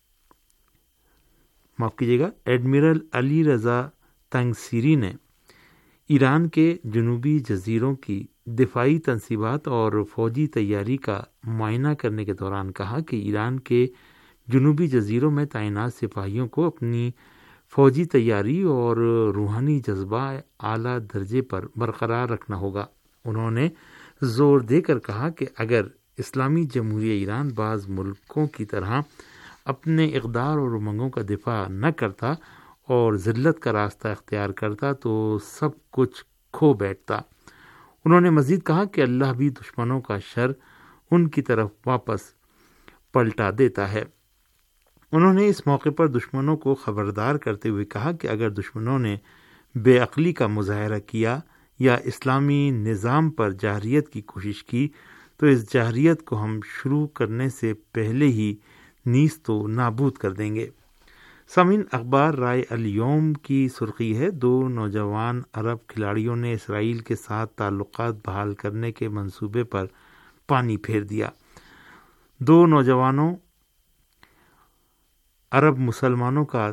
Speaker 4: معاف کیجیے گا ایڈمرل علی رضا تنگسیری نے ایران کے جنوبی جزیروں کی دفاعی تنصیبات اور فوجی تیاری کا معائنہ کرنے کے دوران کہا کہ ایران کے جنوبی جزیروں میں تعینات سپاہیوں کو اپنی فوجی تیاری اور روحانی جذبہ اعلیٰ درجے پر برقرار رکھنا ہوگا۔ انہوں نے زور دے کر کہا کہ اگر اسلامی جمہوریہ ایران بعض ملکوں کی طرح اپنے اقدار اور امنگوں کا دفاع نہ کرتا اور ذلت کا راستہ اختیار کرتا تو سب کچھ کھو بیٹھتا۔ انہوں نے مزید کہا کہ اللہ بھی دشمنوں کا شر ان کی طرف واپس پلٹا دیتا ہے۔ انہوں نے اس موقع پر دشمنوں کو خبردار کرتے ہوئے کہا کہ اگر دشمنوں نے بے عقلی کا مظاہرہ کیا یا اسلامی نظام پر جارحیت کی کوشش کی تو اس جارحیت کو ہم شروع کرنے سے پہلے ہی نیست و نابود کر دیں گے۔ سامعین، اخبار رائے الیوم کی سرخی ہے، دو نوجوان عرب کھلاڑیوں نے اسرائیل کے ساتھ تعلقات بحال کرنے کے منصوبے پر پانی پھیر دیا۔ دو نوجوانوں عرب مسلمانوں کا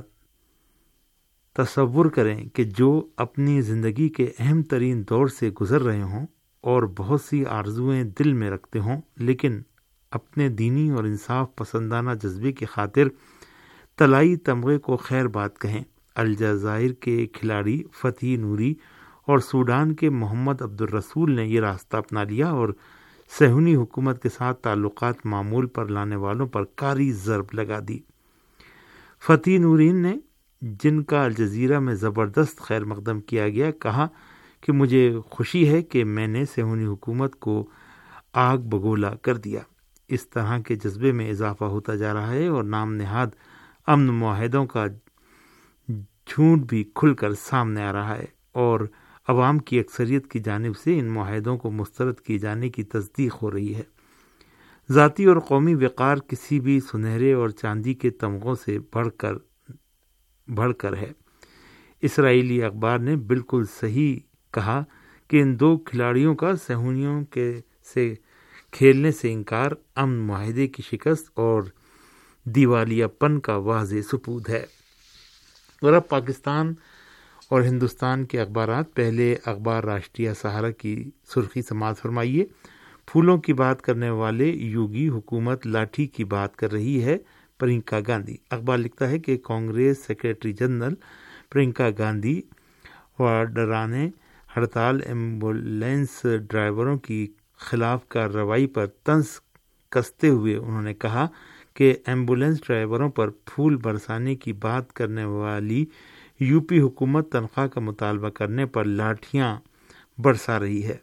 Speaker 4: تصور کریں کہ جو اپنی زندگی کے اہم ترین دور سے گزر رہے ہوں اور بہت سی آرزوئیں دل میں رکھتے ہوں، لیکن اپنے دینی اور انصاف پسندانہ جذبے کی خاطر طلائی تمغے کو خیر بات کہیں۔ الجزائر کے کھلاڑی فتح نوری اور سوڈان کے محمد عبد الرسول نے یہ راستہ اپنا لیا اور صہیونی حکومت کے ساتھ تعلقات معمول پر لانے والوں پر کاری ضرب لگا دی۔ فتح نورین نے، جن کا الجزیرہ میں زبردست خیر مقدم کیا گیا، کہا کہ مجھے خوشی ہے کہ میں نے صہیونی حکومت کو آگ بگولا کر دیا۔ اس طرح کے جذبے میں اضافہ ہوتا جا رہا ہے اور نام نہاد امن معاہدوں کا جھوٹ بھی کھل کر سامنے آ رہا ہے اور عوام کی اکثریت کی جانب سے ان معاہدوں کو مسترد کیے جانے کی تصدیق ہو رہی ہے۔ ذاتی اور قومی وقار کسی بھی سنہرے اور چاندی کے تمغوں سے بڑھ کر بڑھ کر ہے۔ اسرائیلی اخبار نے بالکل صحیح کہا کہ ان دو کھلاڑیوں کا صہیونیوں کے سے کھیلنے سے انکار امن معاہدے کی شکست اور دیوالیہ پن کا واضح ثبوت ہے۔ اور اب پاکستان اور ہندوستان کے اخبارات۔ پہلے اخبار راشٹریہ سہارا کی سرخی سماعت فرمائیے، پھولوں کی بات کرنے والے یوگی حکومت لاٹھی کی بات کر رہی ہے، پرینکا گاندھی۔ اخبار لکھتا ہے کہ کانگریس سیکرٹری جنرل پرینکا گاندھی واڈرا نے ہڑتال ایمبولینس ڈرائیوروں کی خلاف کارروائی پر طنز کستے ہوئے انہوں نے کہا کہ ایمبولینس ڈرائیوروں پر پھول برسانے کی بات کرنے والی یو پی حکومت تنخواہ کا مطالبہ کرنے پر لاٹھیاں برسا رہی ہے۔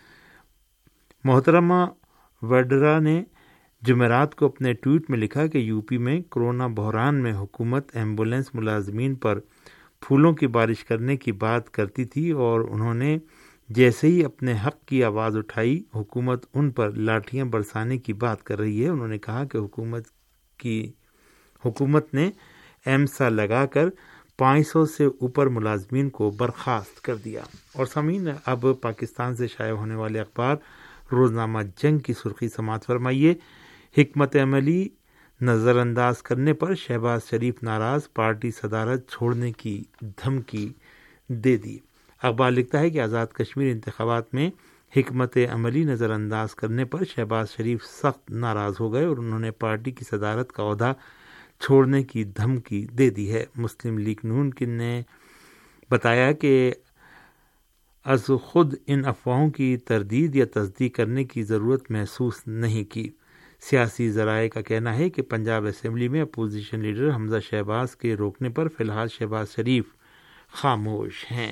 Speaker 4: محترمہ وڈرا نے جمعرات کو اپنے ٹویٹ میں لکھا کہ یو پی میں کرونا بحران میں حکومت ایمبولینس ملازمین پر پھولوں کی بارش کرنے کی بات کرتی تھی اور انہوں نے جیسے ہی اپنے حق کی آواز اٹھائی، حکومت ان پر لاٹھیاں برسانے کی بات کر رہی ہے۔ انہوں نے کہا کہ حکومت کی حکومت نے ایمسا لگا کر پانچ سو سے اوپر ملازمین کو برخاست کر دیا۔ اور سامعین، اب پاکستان سے شائع ہونے والے اخبار روزنامہ جنگ کی سرخی سماعت فرمائیے، حکمت عملی نظر انداز کرنے پر شہباز شریف ناراض، پارٹی صدارت چھوڑنے کی دھمکی دے دی۔ اخبار لکھتا ہے کہ آزاد کشمیر انتخابات میں حکمت عملی نظر انداز کرنے پر شہباز شریف سخت ناراض ہو گئے اور انہوں نے پارٹی کی صدارت کا عہدہ چھوڑنے کی دھمکی دے دی ہے۔ مسلم لیگ نون نے بتایا کہ از خود ان افواہوں کی تردید یا تصدیق کرنے کی ضرورت محسوس نہیں کی۔ سیاسی ذرائع کا کہنا ہے کہ پنجاب اسمبلی میں اپوزیشن لیڈر حمزہ شہباز کے روکنے پر فی الحال شہباز شریف خاموش ہیں۔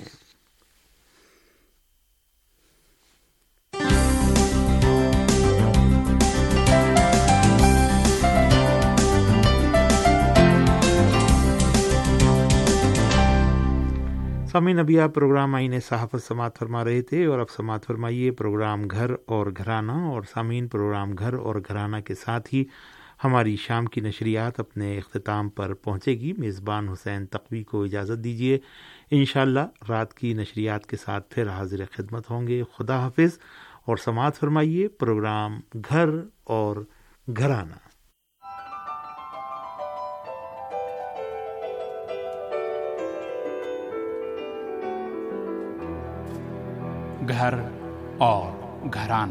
Speaker 4: سامعین، ابھی آپ پروگرام آئین صحافت سماعت فرما رہے تھے اور اب سماعت فرمائیے پروگرام گھر اور گھرانہ۔ اور سامعین، پروگرام گھر اور گھرانہ کے ساتھ ہی ہماری شام کی نشریات اپنے اختتام پر پہنچے گی۔ میزبان حسین تقوی کو اجازت دیجیے، انشاءاللہ رات کی نشریات کے ساتھ پھر حاضر خدمت ہوں گے۔ خدا حافظ اور سماعت فرمائیے پروگرام گھر اور گھرانہ۔
Speaker 1: گھر اور گھرانہ۔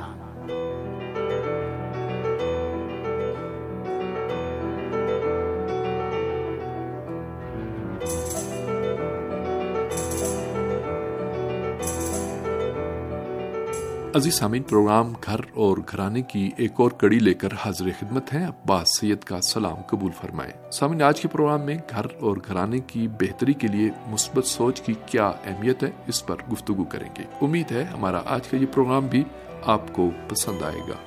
Speaker 15: عزیز سامعین، پروگرام گھر اور گھرانے کی ایک اور کڑی لے کر حاضر خدمت ہیں۔ عباس سید کا سلام قبول فرمائیں۔ سامعین، آج کے پروگرام میں گھر اور گھرانے کی بہتری کے لیے مثبت سوچ کی کیا اہمیت ہے، اس پر گفتگو کریں گے۔ امید ہے ہمارا آج کا یہ پروگرام بھی آپ کو پسند آئے گا۔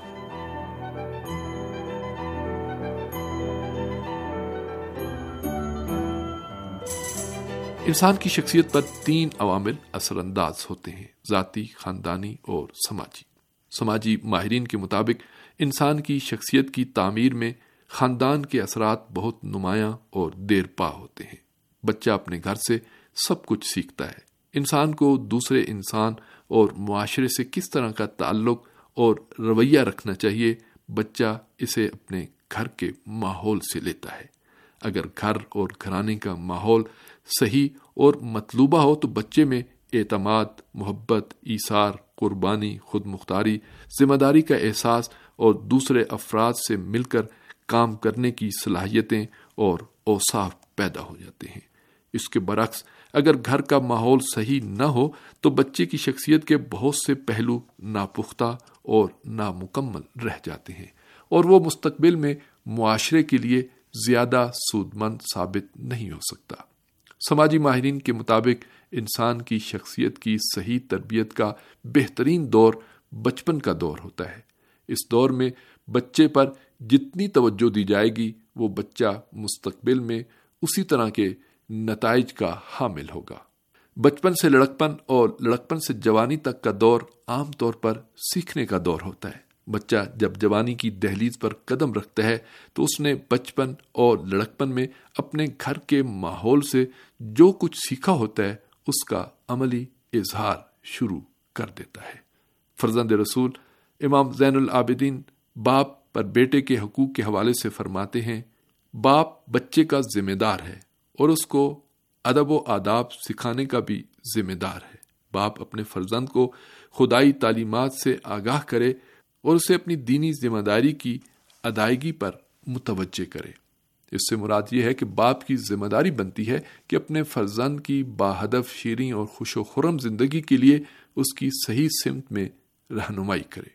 Speaker 15: انسان کی شخصیت پر تین عوامل اثر انداز ہوتے ہیں: ذاتی، خاندانی اور سماجی۔ سماجی ماہرین کے مطابق انسان کی شخصیت کی تعمیر میں خاندان کے اثرات بہت نمایاں اور دیر پا ہوتے ہیں۔ بچہ اپنے گھر سے سب کچھ سیکھتا ہے۔ انسان کو دوسرے انسان اور معاشرے سے کس طرح کا تعلق اور رویہ رکھنا چاہیے، بچہ اسے اپنے گھر کے ماحول سے لیتا ہے۔ اگر گھر اور گھرانے کا ماحول صحیح اور مطلوبہ ہو تو بچے میں اعتماد، محبت، ایثار، قربانی، خود مختاری، ذمہ داری کا احساس اور دوسرے افراد سے مل کر کام کرنے کی صلاحیتیں اور اوصاف پیدا ہو جاتے ہیں۔ اس کے برعکس اگر گھر کا ماحول صحیح نہ ہو تو بچے کی شخصیت کے بہت سے پہلو ناپختہ اور نامکمل رہ جاتے ہیں اور وہ مستقبل میں معاشرے کے لیے زیادہ سود مند ثابت نہیں ہو سکتا۔ سماجی ماہرین کے مطابق انسان کی شخصیت کی صحیح تربیت کا بہترین دور بچپن کا دور ہوتا ہے۔ اس دور میں بچے پر جتنی توجہ دی جائے گی وہ بچہ مستقبل میں اسی طرح کے نتائج کا حامل ہوگا۔ بچپن سے لڑکپن اور لڑکپن سے جوانی تک کا دور عام طور پر سیکھنے کا دور ہوتا ہے۔ بچہ جب جوانی کی دہلیز پر قدم رکھتا ہے تو اس نے بچپن اور لڑکپن میں اپنے گھر کے ماحول سے جو کچھ سیکھا ہوتا ہے اس کا عملی اظہار شروع کر دیتا ہے۔ فرزند رسول امام زین العابدین باپ پر بیٹے کے حقوق کے حوالے سے فرماتے ہیں، باپ بچے کا ذمہ دار ہے اور اس کو ادب و آداب سکھانے کا بھی ذمہ دار ہے۔ باپ اپنے فرزند کو خدائی تعلیمات سے آگاہ کرے اور اسے اپنی دینی ذمہ داری کی ادائیگی پر متوجہ کرے۔ اس سے مراد یہ ہے کہ باپ کی ذمہ داری بنتی ہے کہ اپنے فرزند کی باہدف، شیریں اور خوش و خرم زندگی کے لیے اس کی صحیح سمت میں رہنمائی کرے۔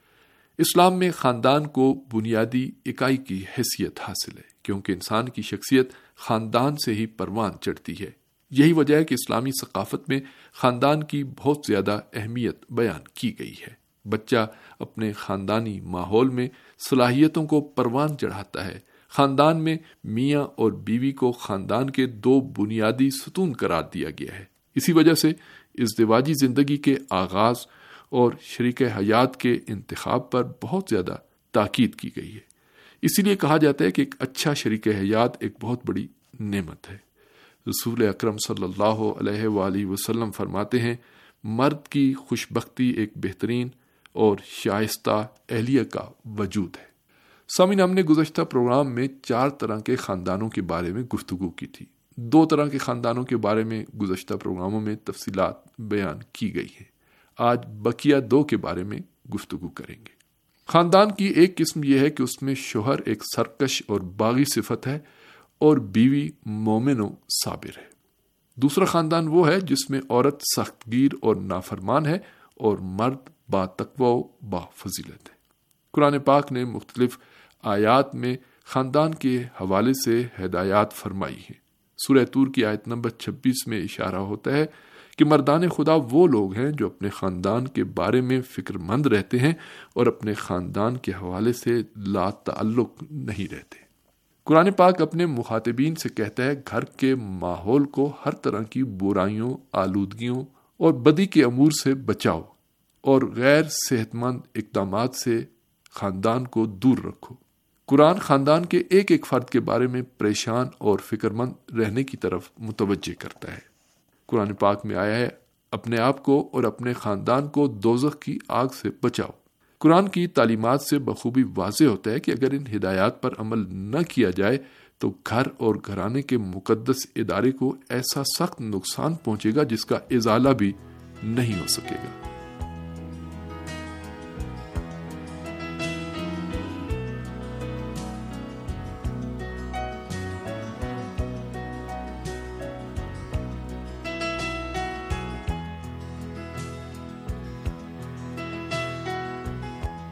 Speaker 15: اسلام میں خاندان کو بنیادی اکائی کی حیثیت حاصل ہے کیونکہ انسان کی شخصیت خاندان سے ہی پروان چڑھتی ہے۔ یہی وجہ ہے کہ اسلامی ثقافت میں خاندان کی بہت زیادہ اہمیت بیان کی گئی ہے۔ بچہ اپنے خاندانی ماحول میں صلاحیتوں کو پروان چڑھاتا ہے۔ خاندان میں میاں اور بیوی کو خاندان کے دو بنیادی ستون قرار دیا گیا ہے۔ اسی وجہ سے ازدواجی زندگی کے آغاز اور شریک حیات کے انتخاب پر بہت زیادہ تاکید کی گئی ہے۔ اسی لیے کہا جاتا ہے کہ ایک اچھا شریک حیات ایک بہت بڑی نعمت ہے۔ رسول اکرم صلی اللہ علیہ وآلہ وسلم فرماتے ہیں، مرد کی خوشبختی ایک بہترین اور شائستہ اہلیہ کا وجود ہے۔ سامعین، ہم نے گزشتہ پروگرام میں چار طرح کے خاندانوں کے بارے میں گفتگو کی تھی۔ دو طرح کے خاندانوں کے بارے میں گزشتہ پروگراموں میں تفصیلات بیان کی گئی ہیں۔ آج بقیہ دو کے بارے میں گفتگو کریں گے۔ خاندان کی ایک قسم یہ ہے کہ اس میں شوہر ایک سرکش اور باغی صفت ہے اور بیوی مومن و صابر ہے۔ دوسرا خاندان وہ ہے جس میں عورت سخت گیر اور نافرمان ہے اور مرد با تقوی و با فضیلت ہے۔ قرآن پاک نے مختلف آیات میں خاندان کے حوالے سے ہدایات فرمائی ہیں۔ سورہ طور کی آیت نمبر چھبیس میں اشارہ ہوتا ہے کہ مردان خدا وہ لوگ ہیں جو اپنے خاندان کے بارے میں فکر مند رہتے ہیں اور اپنے خاندان کے حوالے سے لا تعلق نہیں رہتے۔ قرآن پاک اپنے مخاطبین سے کہتا ہے، گھر کے ماحول کو ہر طرح کی برائیوں، آلودگیوں اور بدی کے امور سے بچاؤ اور غیر صحت مند اقدامات سے خاندان کو دور رکھو۔ قرآن خاندان کے ایک ایک فرد کے بارے میں پریشان اور فکر مند رہنے کی طرف متوجہ کرتا ہے۔ قرآن پاک میں آیا ہے، اپنے آپ کو اور اپنے خاندان کو دوزخ کی آگ سے بچاؤ۔ قرآن کی تعلیمات سے بخوبی واضح ہوتا ہے کہ اگر ان ہدایات پر عمل نہ کیا جائے تو گھر اور گھرانے کے مقدس ادارے کو ایسا سخت نقصان پہنچے گا جس کا ازالہ بھی نہیں ہو سکے گا۔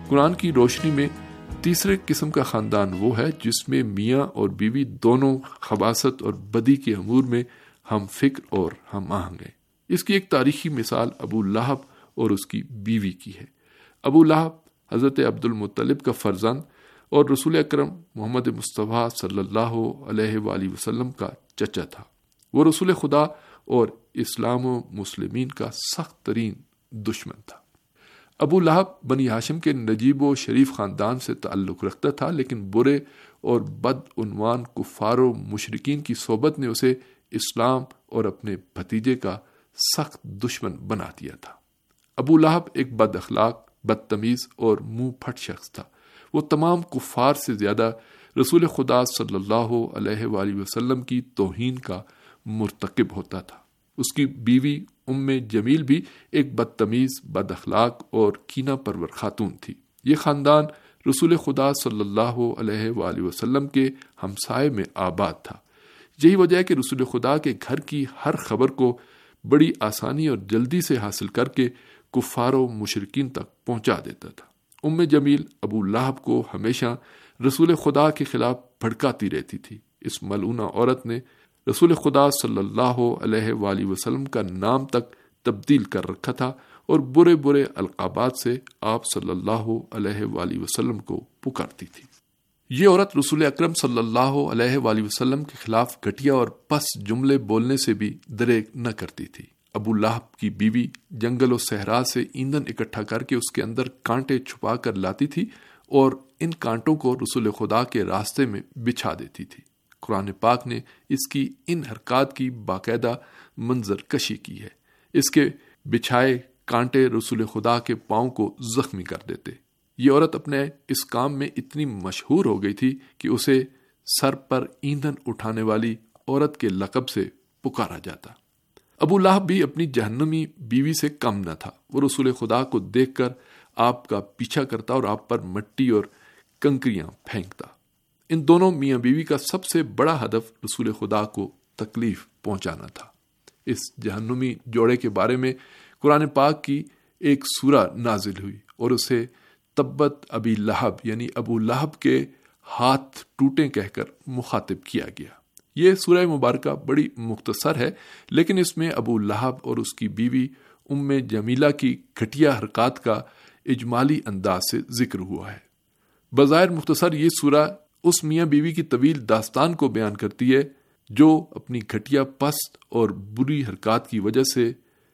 Speaker 15: قرآن کی روشنی میں تیسرے قسم کا خاندان وہ ہے جس میں میاں اور بیوی دونوں خباثت اور بدی کے امور میں ہم فکر اور ہم آہنگ ہیں۔ اس کی ایک تاریخی مثال ابو لہب اور اس کی بیوی کی ہے۔ ابو لہب حضرت عبد المطلب کا فرزند اور رسول اکرم محمد مصطفیٰ صلی اللہ علیہ وآلہ وسلم کا چچا تھا۔ وہ رسول خدا اور اسلام و مسلمین کا سخت ترین دشمن تھا۔ ابو لہب بنی ہاشم کے نجیب و شریف خاندان سے تعلق رکھتا تھا، لیکن برے اور بدعنوان کفار و مشرکین کی صحبت نے اسے اسلام اور اپنے بھتیجے کا سخت دشمن بنا دیا تھا۔ ابو لہب ایک بد اخلاق، بدتمیز اور منہ پھٹ شخص تھا۔ وہ تمام کفار سے زیادہ رسول خدا صلی اللہ علیہ وآلہ وسلم کی توہین کا مرتکب ہوتا تھا۔ اس کی بیوی ام جمیل بھی ایک بدتمیز، بد اخلاق اور کینہ پرور خاتون تھی۔ یہ خاندان رسول خدا صلی اللہ علیہ وآلہ وسلم کے ہمسائے میں آباد تھا۔ یہی وجہ ہے کہ رسول خدا کے گھر کی ہر خبر کو بڑی آسانی اور جلدی سے حاصل کر کے کفار و مشرکین تک پہنچا دیتا تھا۔ ام جمیل ابو لہب کو ہمیشہ رسول خدا کے خلاف بھڑکاتی رہتی تھی۔ اس ملعونہ عورت نے رسول خدا صلی اللہ علیہ وآلہ وسلم کا نام تک تبدیل کر رکھا تھا اور برے برے القابات سے آپ صلی اللہ علیہ وآلہ وسلم کو پکارتی تھی۔ یہ عورت رسول اکرم صلی اللہ علیہ وآلہ وسلم کے خلاف گھٹیا اور پس جملے بولنے سے بھی دریغ نہ کرتی تھی۔ ابو لہب کی بیوی جنگل و صحرا سے ایندھن اکٹھا کر کے اس کے اندر کانٹے چھپا کر لاتی تھی اور ان کانٹوں کو رسول خدا کے راستے میں بچھا دیتی تھی۔ قرآن پاک نے اس کی ان حرکات کی باقاعدہ منظر کشی کی ہے۔ اس کے بچھائے کانٹے رسول خدا کے پاؤں کو زخمی کر دیتے۔ یہ عورت اپنے اس کام میں اتنی مشہور ہو گئی تھی کہ اسے سر پر ایندھن اٹھانے والی عورت کے لقب سے پکارا جاتا۔ ابو لہب بھی اپنی جہنمی بیوی سے کم نہ تھا۔ وہ رسول خدا کو دیکھ کر آپ کا پیچھا کرتا اور آپ پر مٹی اور کنکریاں پھینکتا۔ ان دونوں میاں بیوی کا سب سے بڑا ہدف رسول خدا کو تکلیف پہنچانا تھا۔ اس جہنمی جوڑے کے بارے میں قرآن پاک کی ایک سورہ نازل ہوئی اور اسے تبت ابی لہب یعنی ابو لہب کے ہاتھ ٹوٹے کہہ کر مخاطب کیا گیا۔ یہ سورہ مبارکہ بڑی مختصر ہے، لیکن اس میں ابو لہب اور اس کی بیوی ام جمیلہ کی گھٹیا حرکات کا اجمالی انداز سے ذکر ہوا ہے۔ بظاہر مختصر یہ سورہ اس میاں بیوی کی طویل داستان کو بیان کرتی ہے جو اپنی گھٹیا پست اور بری حرکات کی وجہ سے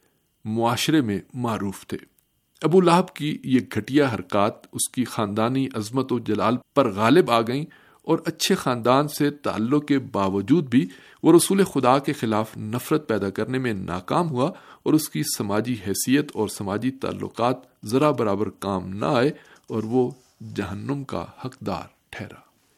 Speaker 15: معاشرے میں معروف تھے۔ ابو لہب کی یہ گھٹیا حرکات اس کی خاندانی عظمت و جلال پر غالب آ گئیں اور اچھے خاندان سے تعلق کے باوجود بھی وہ رسول خدا کے خلاف نفرت پیدا کرنے میں ناکام ہوا اور اس کی سماجی حیثیت اور سماجی تعلقات ذرا برابر کام نہ آئے اور وہ جہنم کا حقدار ٹھہرا۔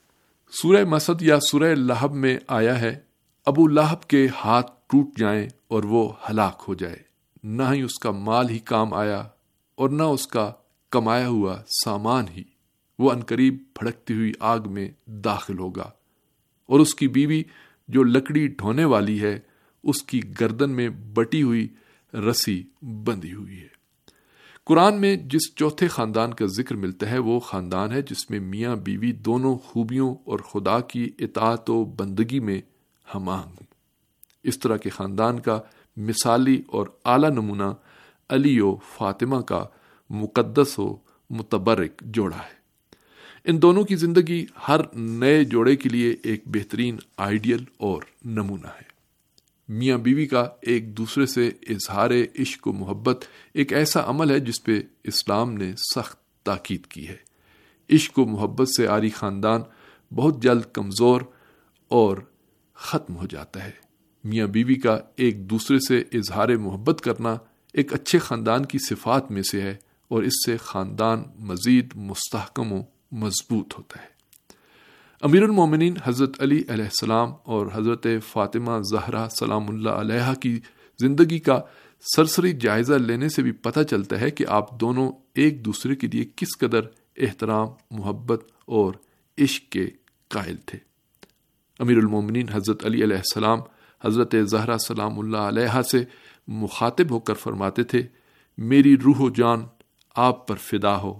Speaker 15: سورہ مسد یا سورہ لہب میں آیا ہے، ابو لہب کے ہاتھ ٹوٹ جائیں اور وہ ہلاک ہو جائے، نہ ہی اس کا مال ہی کام آیا اور نہ اس کا کمایا ہوا سامان ہی، وہ عنقریب بھڑکتی ہوئی آگ میں داخل ہوگا، اور اس کی بیوی جو لکڑی ڈھونے والی ہے اس کی گردن میں بٹی ہوئی رسی بندھی ہوئی ہے۔ قرآن میں جس چوتھے خاندان کا ذکر ملتا ہے وہ خاندان ہے جس میں میاں بیوی دونوں خوبیوں اور خدا کی اطاعت و بندگی میں ہم آہنگ ہوں۔ اس طرح کے خاندان کا مثالی اور اعلیٰ نمونہ علی و فاطمہ کا مقدس و متبرک جوڑا ہے۔ ان دونوں کی زندگی ہر نئے جوڑے کے لیے ایک بہترین آئیڈیل اور نمونہ ہے۔ میاں بیوی کا ایک دوسرے سے اظہار عشق و محبت ایک ایسا عمل ہے جس پہ اسلام نے سخت تاکید کی ہے۔ عشق و محبت سے عاری خاندان بہت جلد کمزور اور ختم ہو جاتا ہے۔ میاں بیوی کا ایک دوسرے سے اظہار محبت کرنا ایک اچھے خاندان کی صفات میں سے ہے اور اس سے خاندان مزید مستحکم و مضبوط ہوتا ہے۔ امیر المومنین حضرت علی علیہ السلام اور حضرت فاطمہ زہرا سلام اللہ علیہا کی زندگی کا سرسری جائزہ لینے سے بھی پتہ چلتا ہے کہ آپ دونوں ایک دوسرے کے لیے کس قدر احترام، محبت اور عشق کے قائل تھے۔ امیر المومنین حضرت علی علیہ السلام حضرت زہرا سلام اللہ علیہا سے مخاطب ہو کر فرماتے تھے، میری روح و جان آپ پر فدا ہو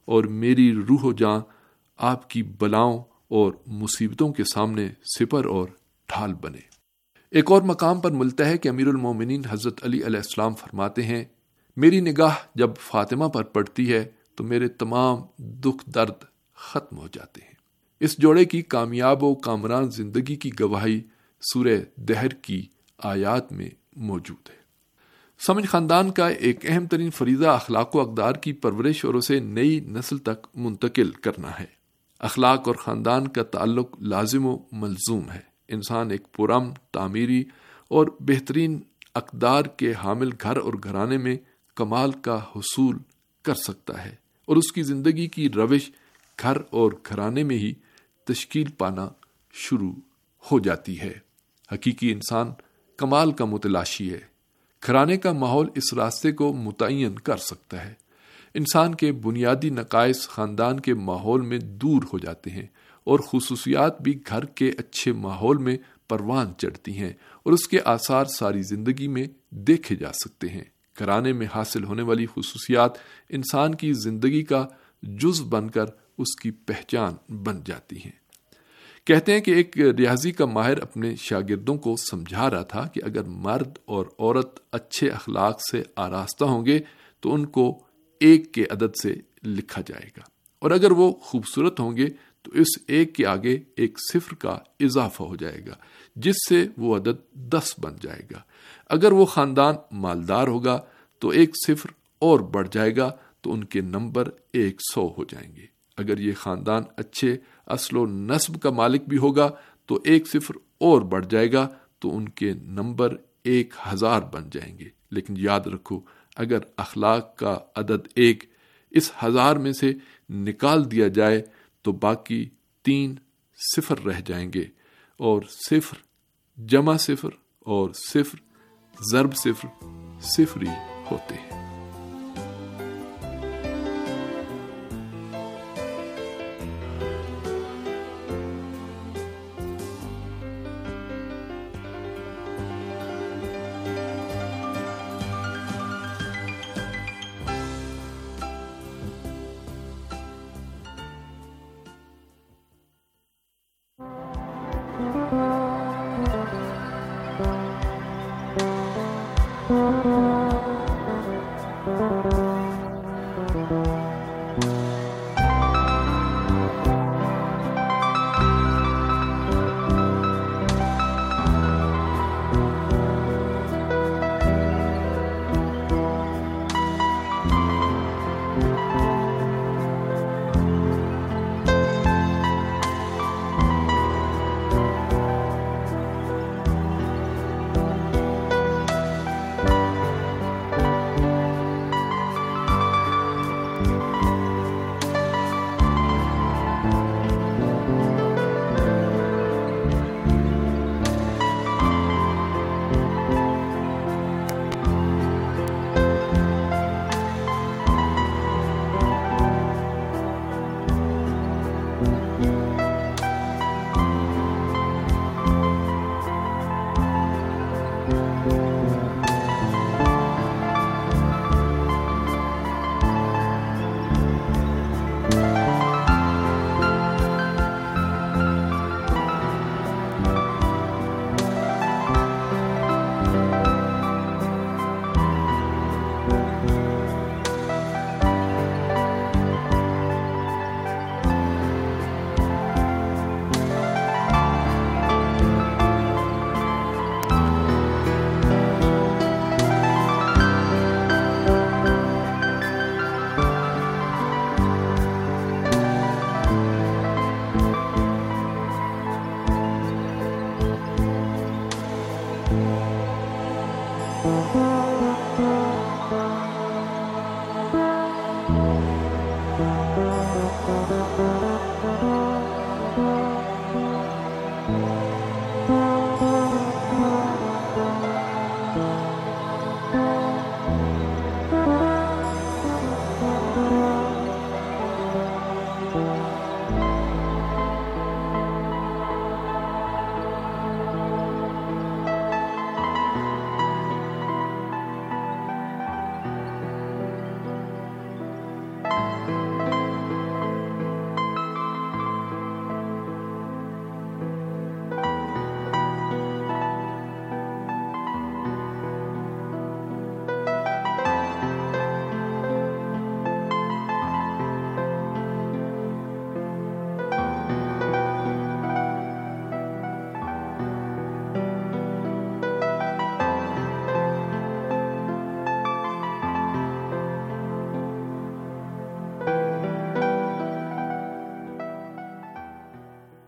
Speaker 15: اور میری روح و جاں آپ کی بلاؤں اور مصیبتوں کے سامنے سپر اور ڈھال بنے۔ ایک اور مقام پر ملتا ہے کہ امیر المومنین حضرت علی علیہ السلام فرماتے ہیں، میری نگاہ جب فاطمہ پر پڑتی ہے تو میرے تمام دکھ درد ختم ہو جاتے ہیں۔ اس جوڑے کی کامیاب و کامران زندگی کی گواہی سورہ دہر کی آیات میں موجود ہے۔ سمجھ خاندان کا ایک اہم ترین فریضہ اخلاق و اقدار کی پرورش اور اسے نئی نسل تک منتقل کرنا ہے۔ اخلاق اور خاندان کا تعلق لازم و ملزوم ہے۔ انسان ایک پرامن، تعمیری اور بہترین اقدار کے حامل گھر اور گھرانے میں کمال کا حصول کر سکتا ہے، اور اس کی زندگی کی روش گھر اور گھرانے میں ہی تشکیل پانا شروع ہو جاتی ہے۔ حقیقی انسان کمال کا متلاشی ہے۔ گھرانے کا ماحول اس راستے کو متعین کر سکتا ہے۔ انسان کے بنیادی نقائص خاندان کے ماحول میں دور ہو جاتے ہیں، اور خصوصیات بھی گھر کے اچھے ماحول میں پروان چڑھتی ہیں، اور اس کے آثار ساری زندگی میں دیکھے جا سکتے ہیں۔ گھرانے میں حاصل ہونے والی خصوصیات انسان کی زندگی کا جز بن کر اس کی پہچان بن جاتی ہیں۔ کہتے ہیں کہ ایک ریاضی کا ماہر اپنے شاگردوں کو سمجھا رہا تھا کہ اگر مرد اور عورت اچھے اخلاق سے آراستہ ہوں گے تو ان کو ایک کے عدد سے لکھا جائے گا، اور اگر وہ خوبصورت ہوں گے تو اس ایک کے آگے ایک صفر کا اضافہ ہو جائے گا، جس سے وہ عدد دس بن جائے گا۔ اگر وہ خاندان مالدار ہوگا تو ایک صفر اور بڑھ جائے گا تو ان کے نمبر ایک سو ہو جائیں گے۔ اگر یہ خاندان اچھے اصل و نسب کا مالک بھی ہوگا تو ایک صفر اور بڑھ جائے گا تو ان کے نمبر ایک ہزار بن جائیں گے۔ لیکن یاد رکھو، اگر اخلاق کا عدد ایک اس ہزار میں سے نکال دیا جائے تو باقی تین صفر رہ جائیں گے، اور صفر جمع صفر اور صفر ضرب صفر صفر ہی ہوتے ہیں۔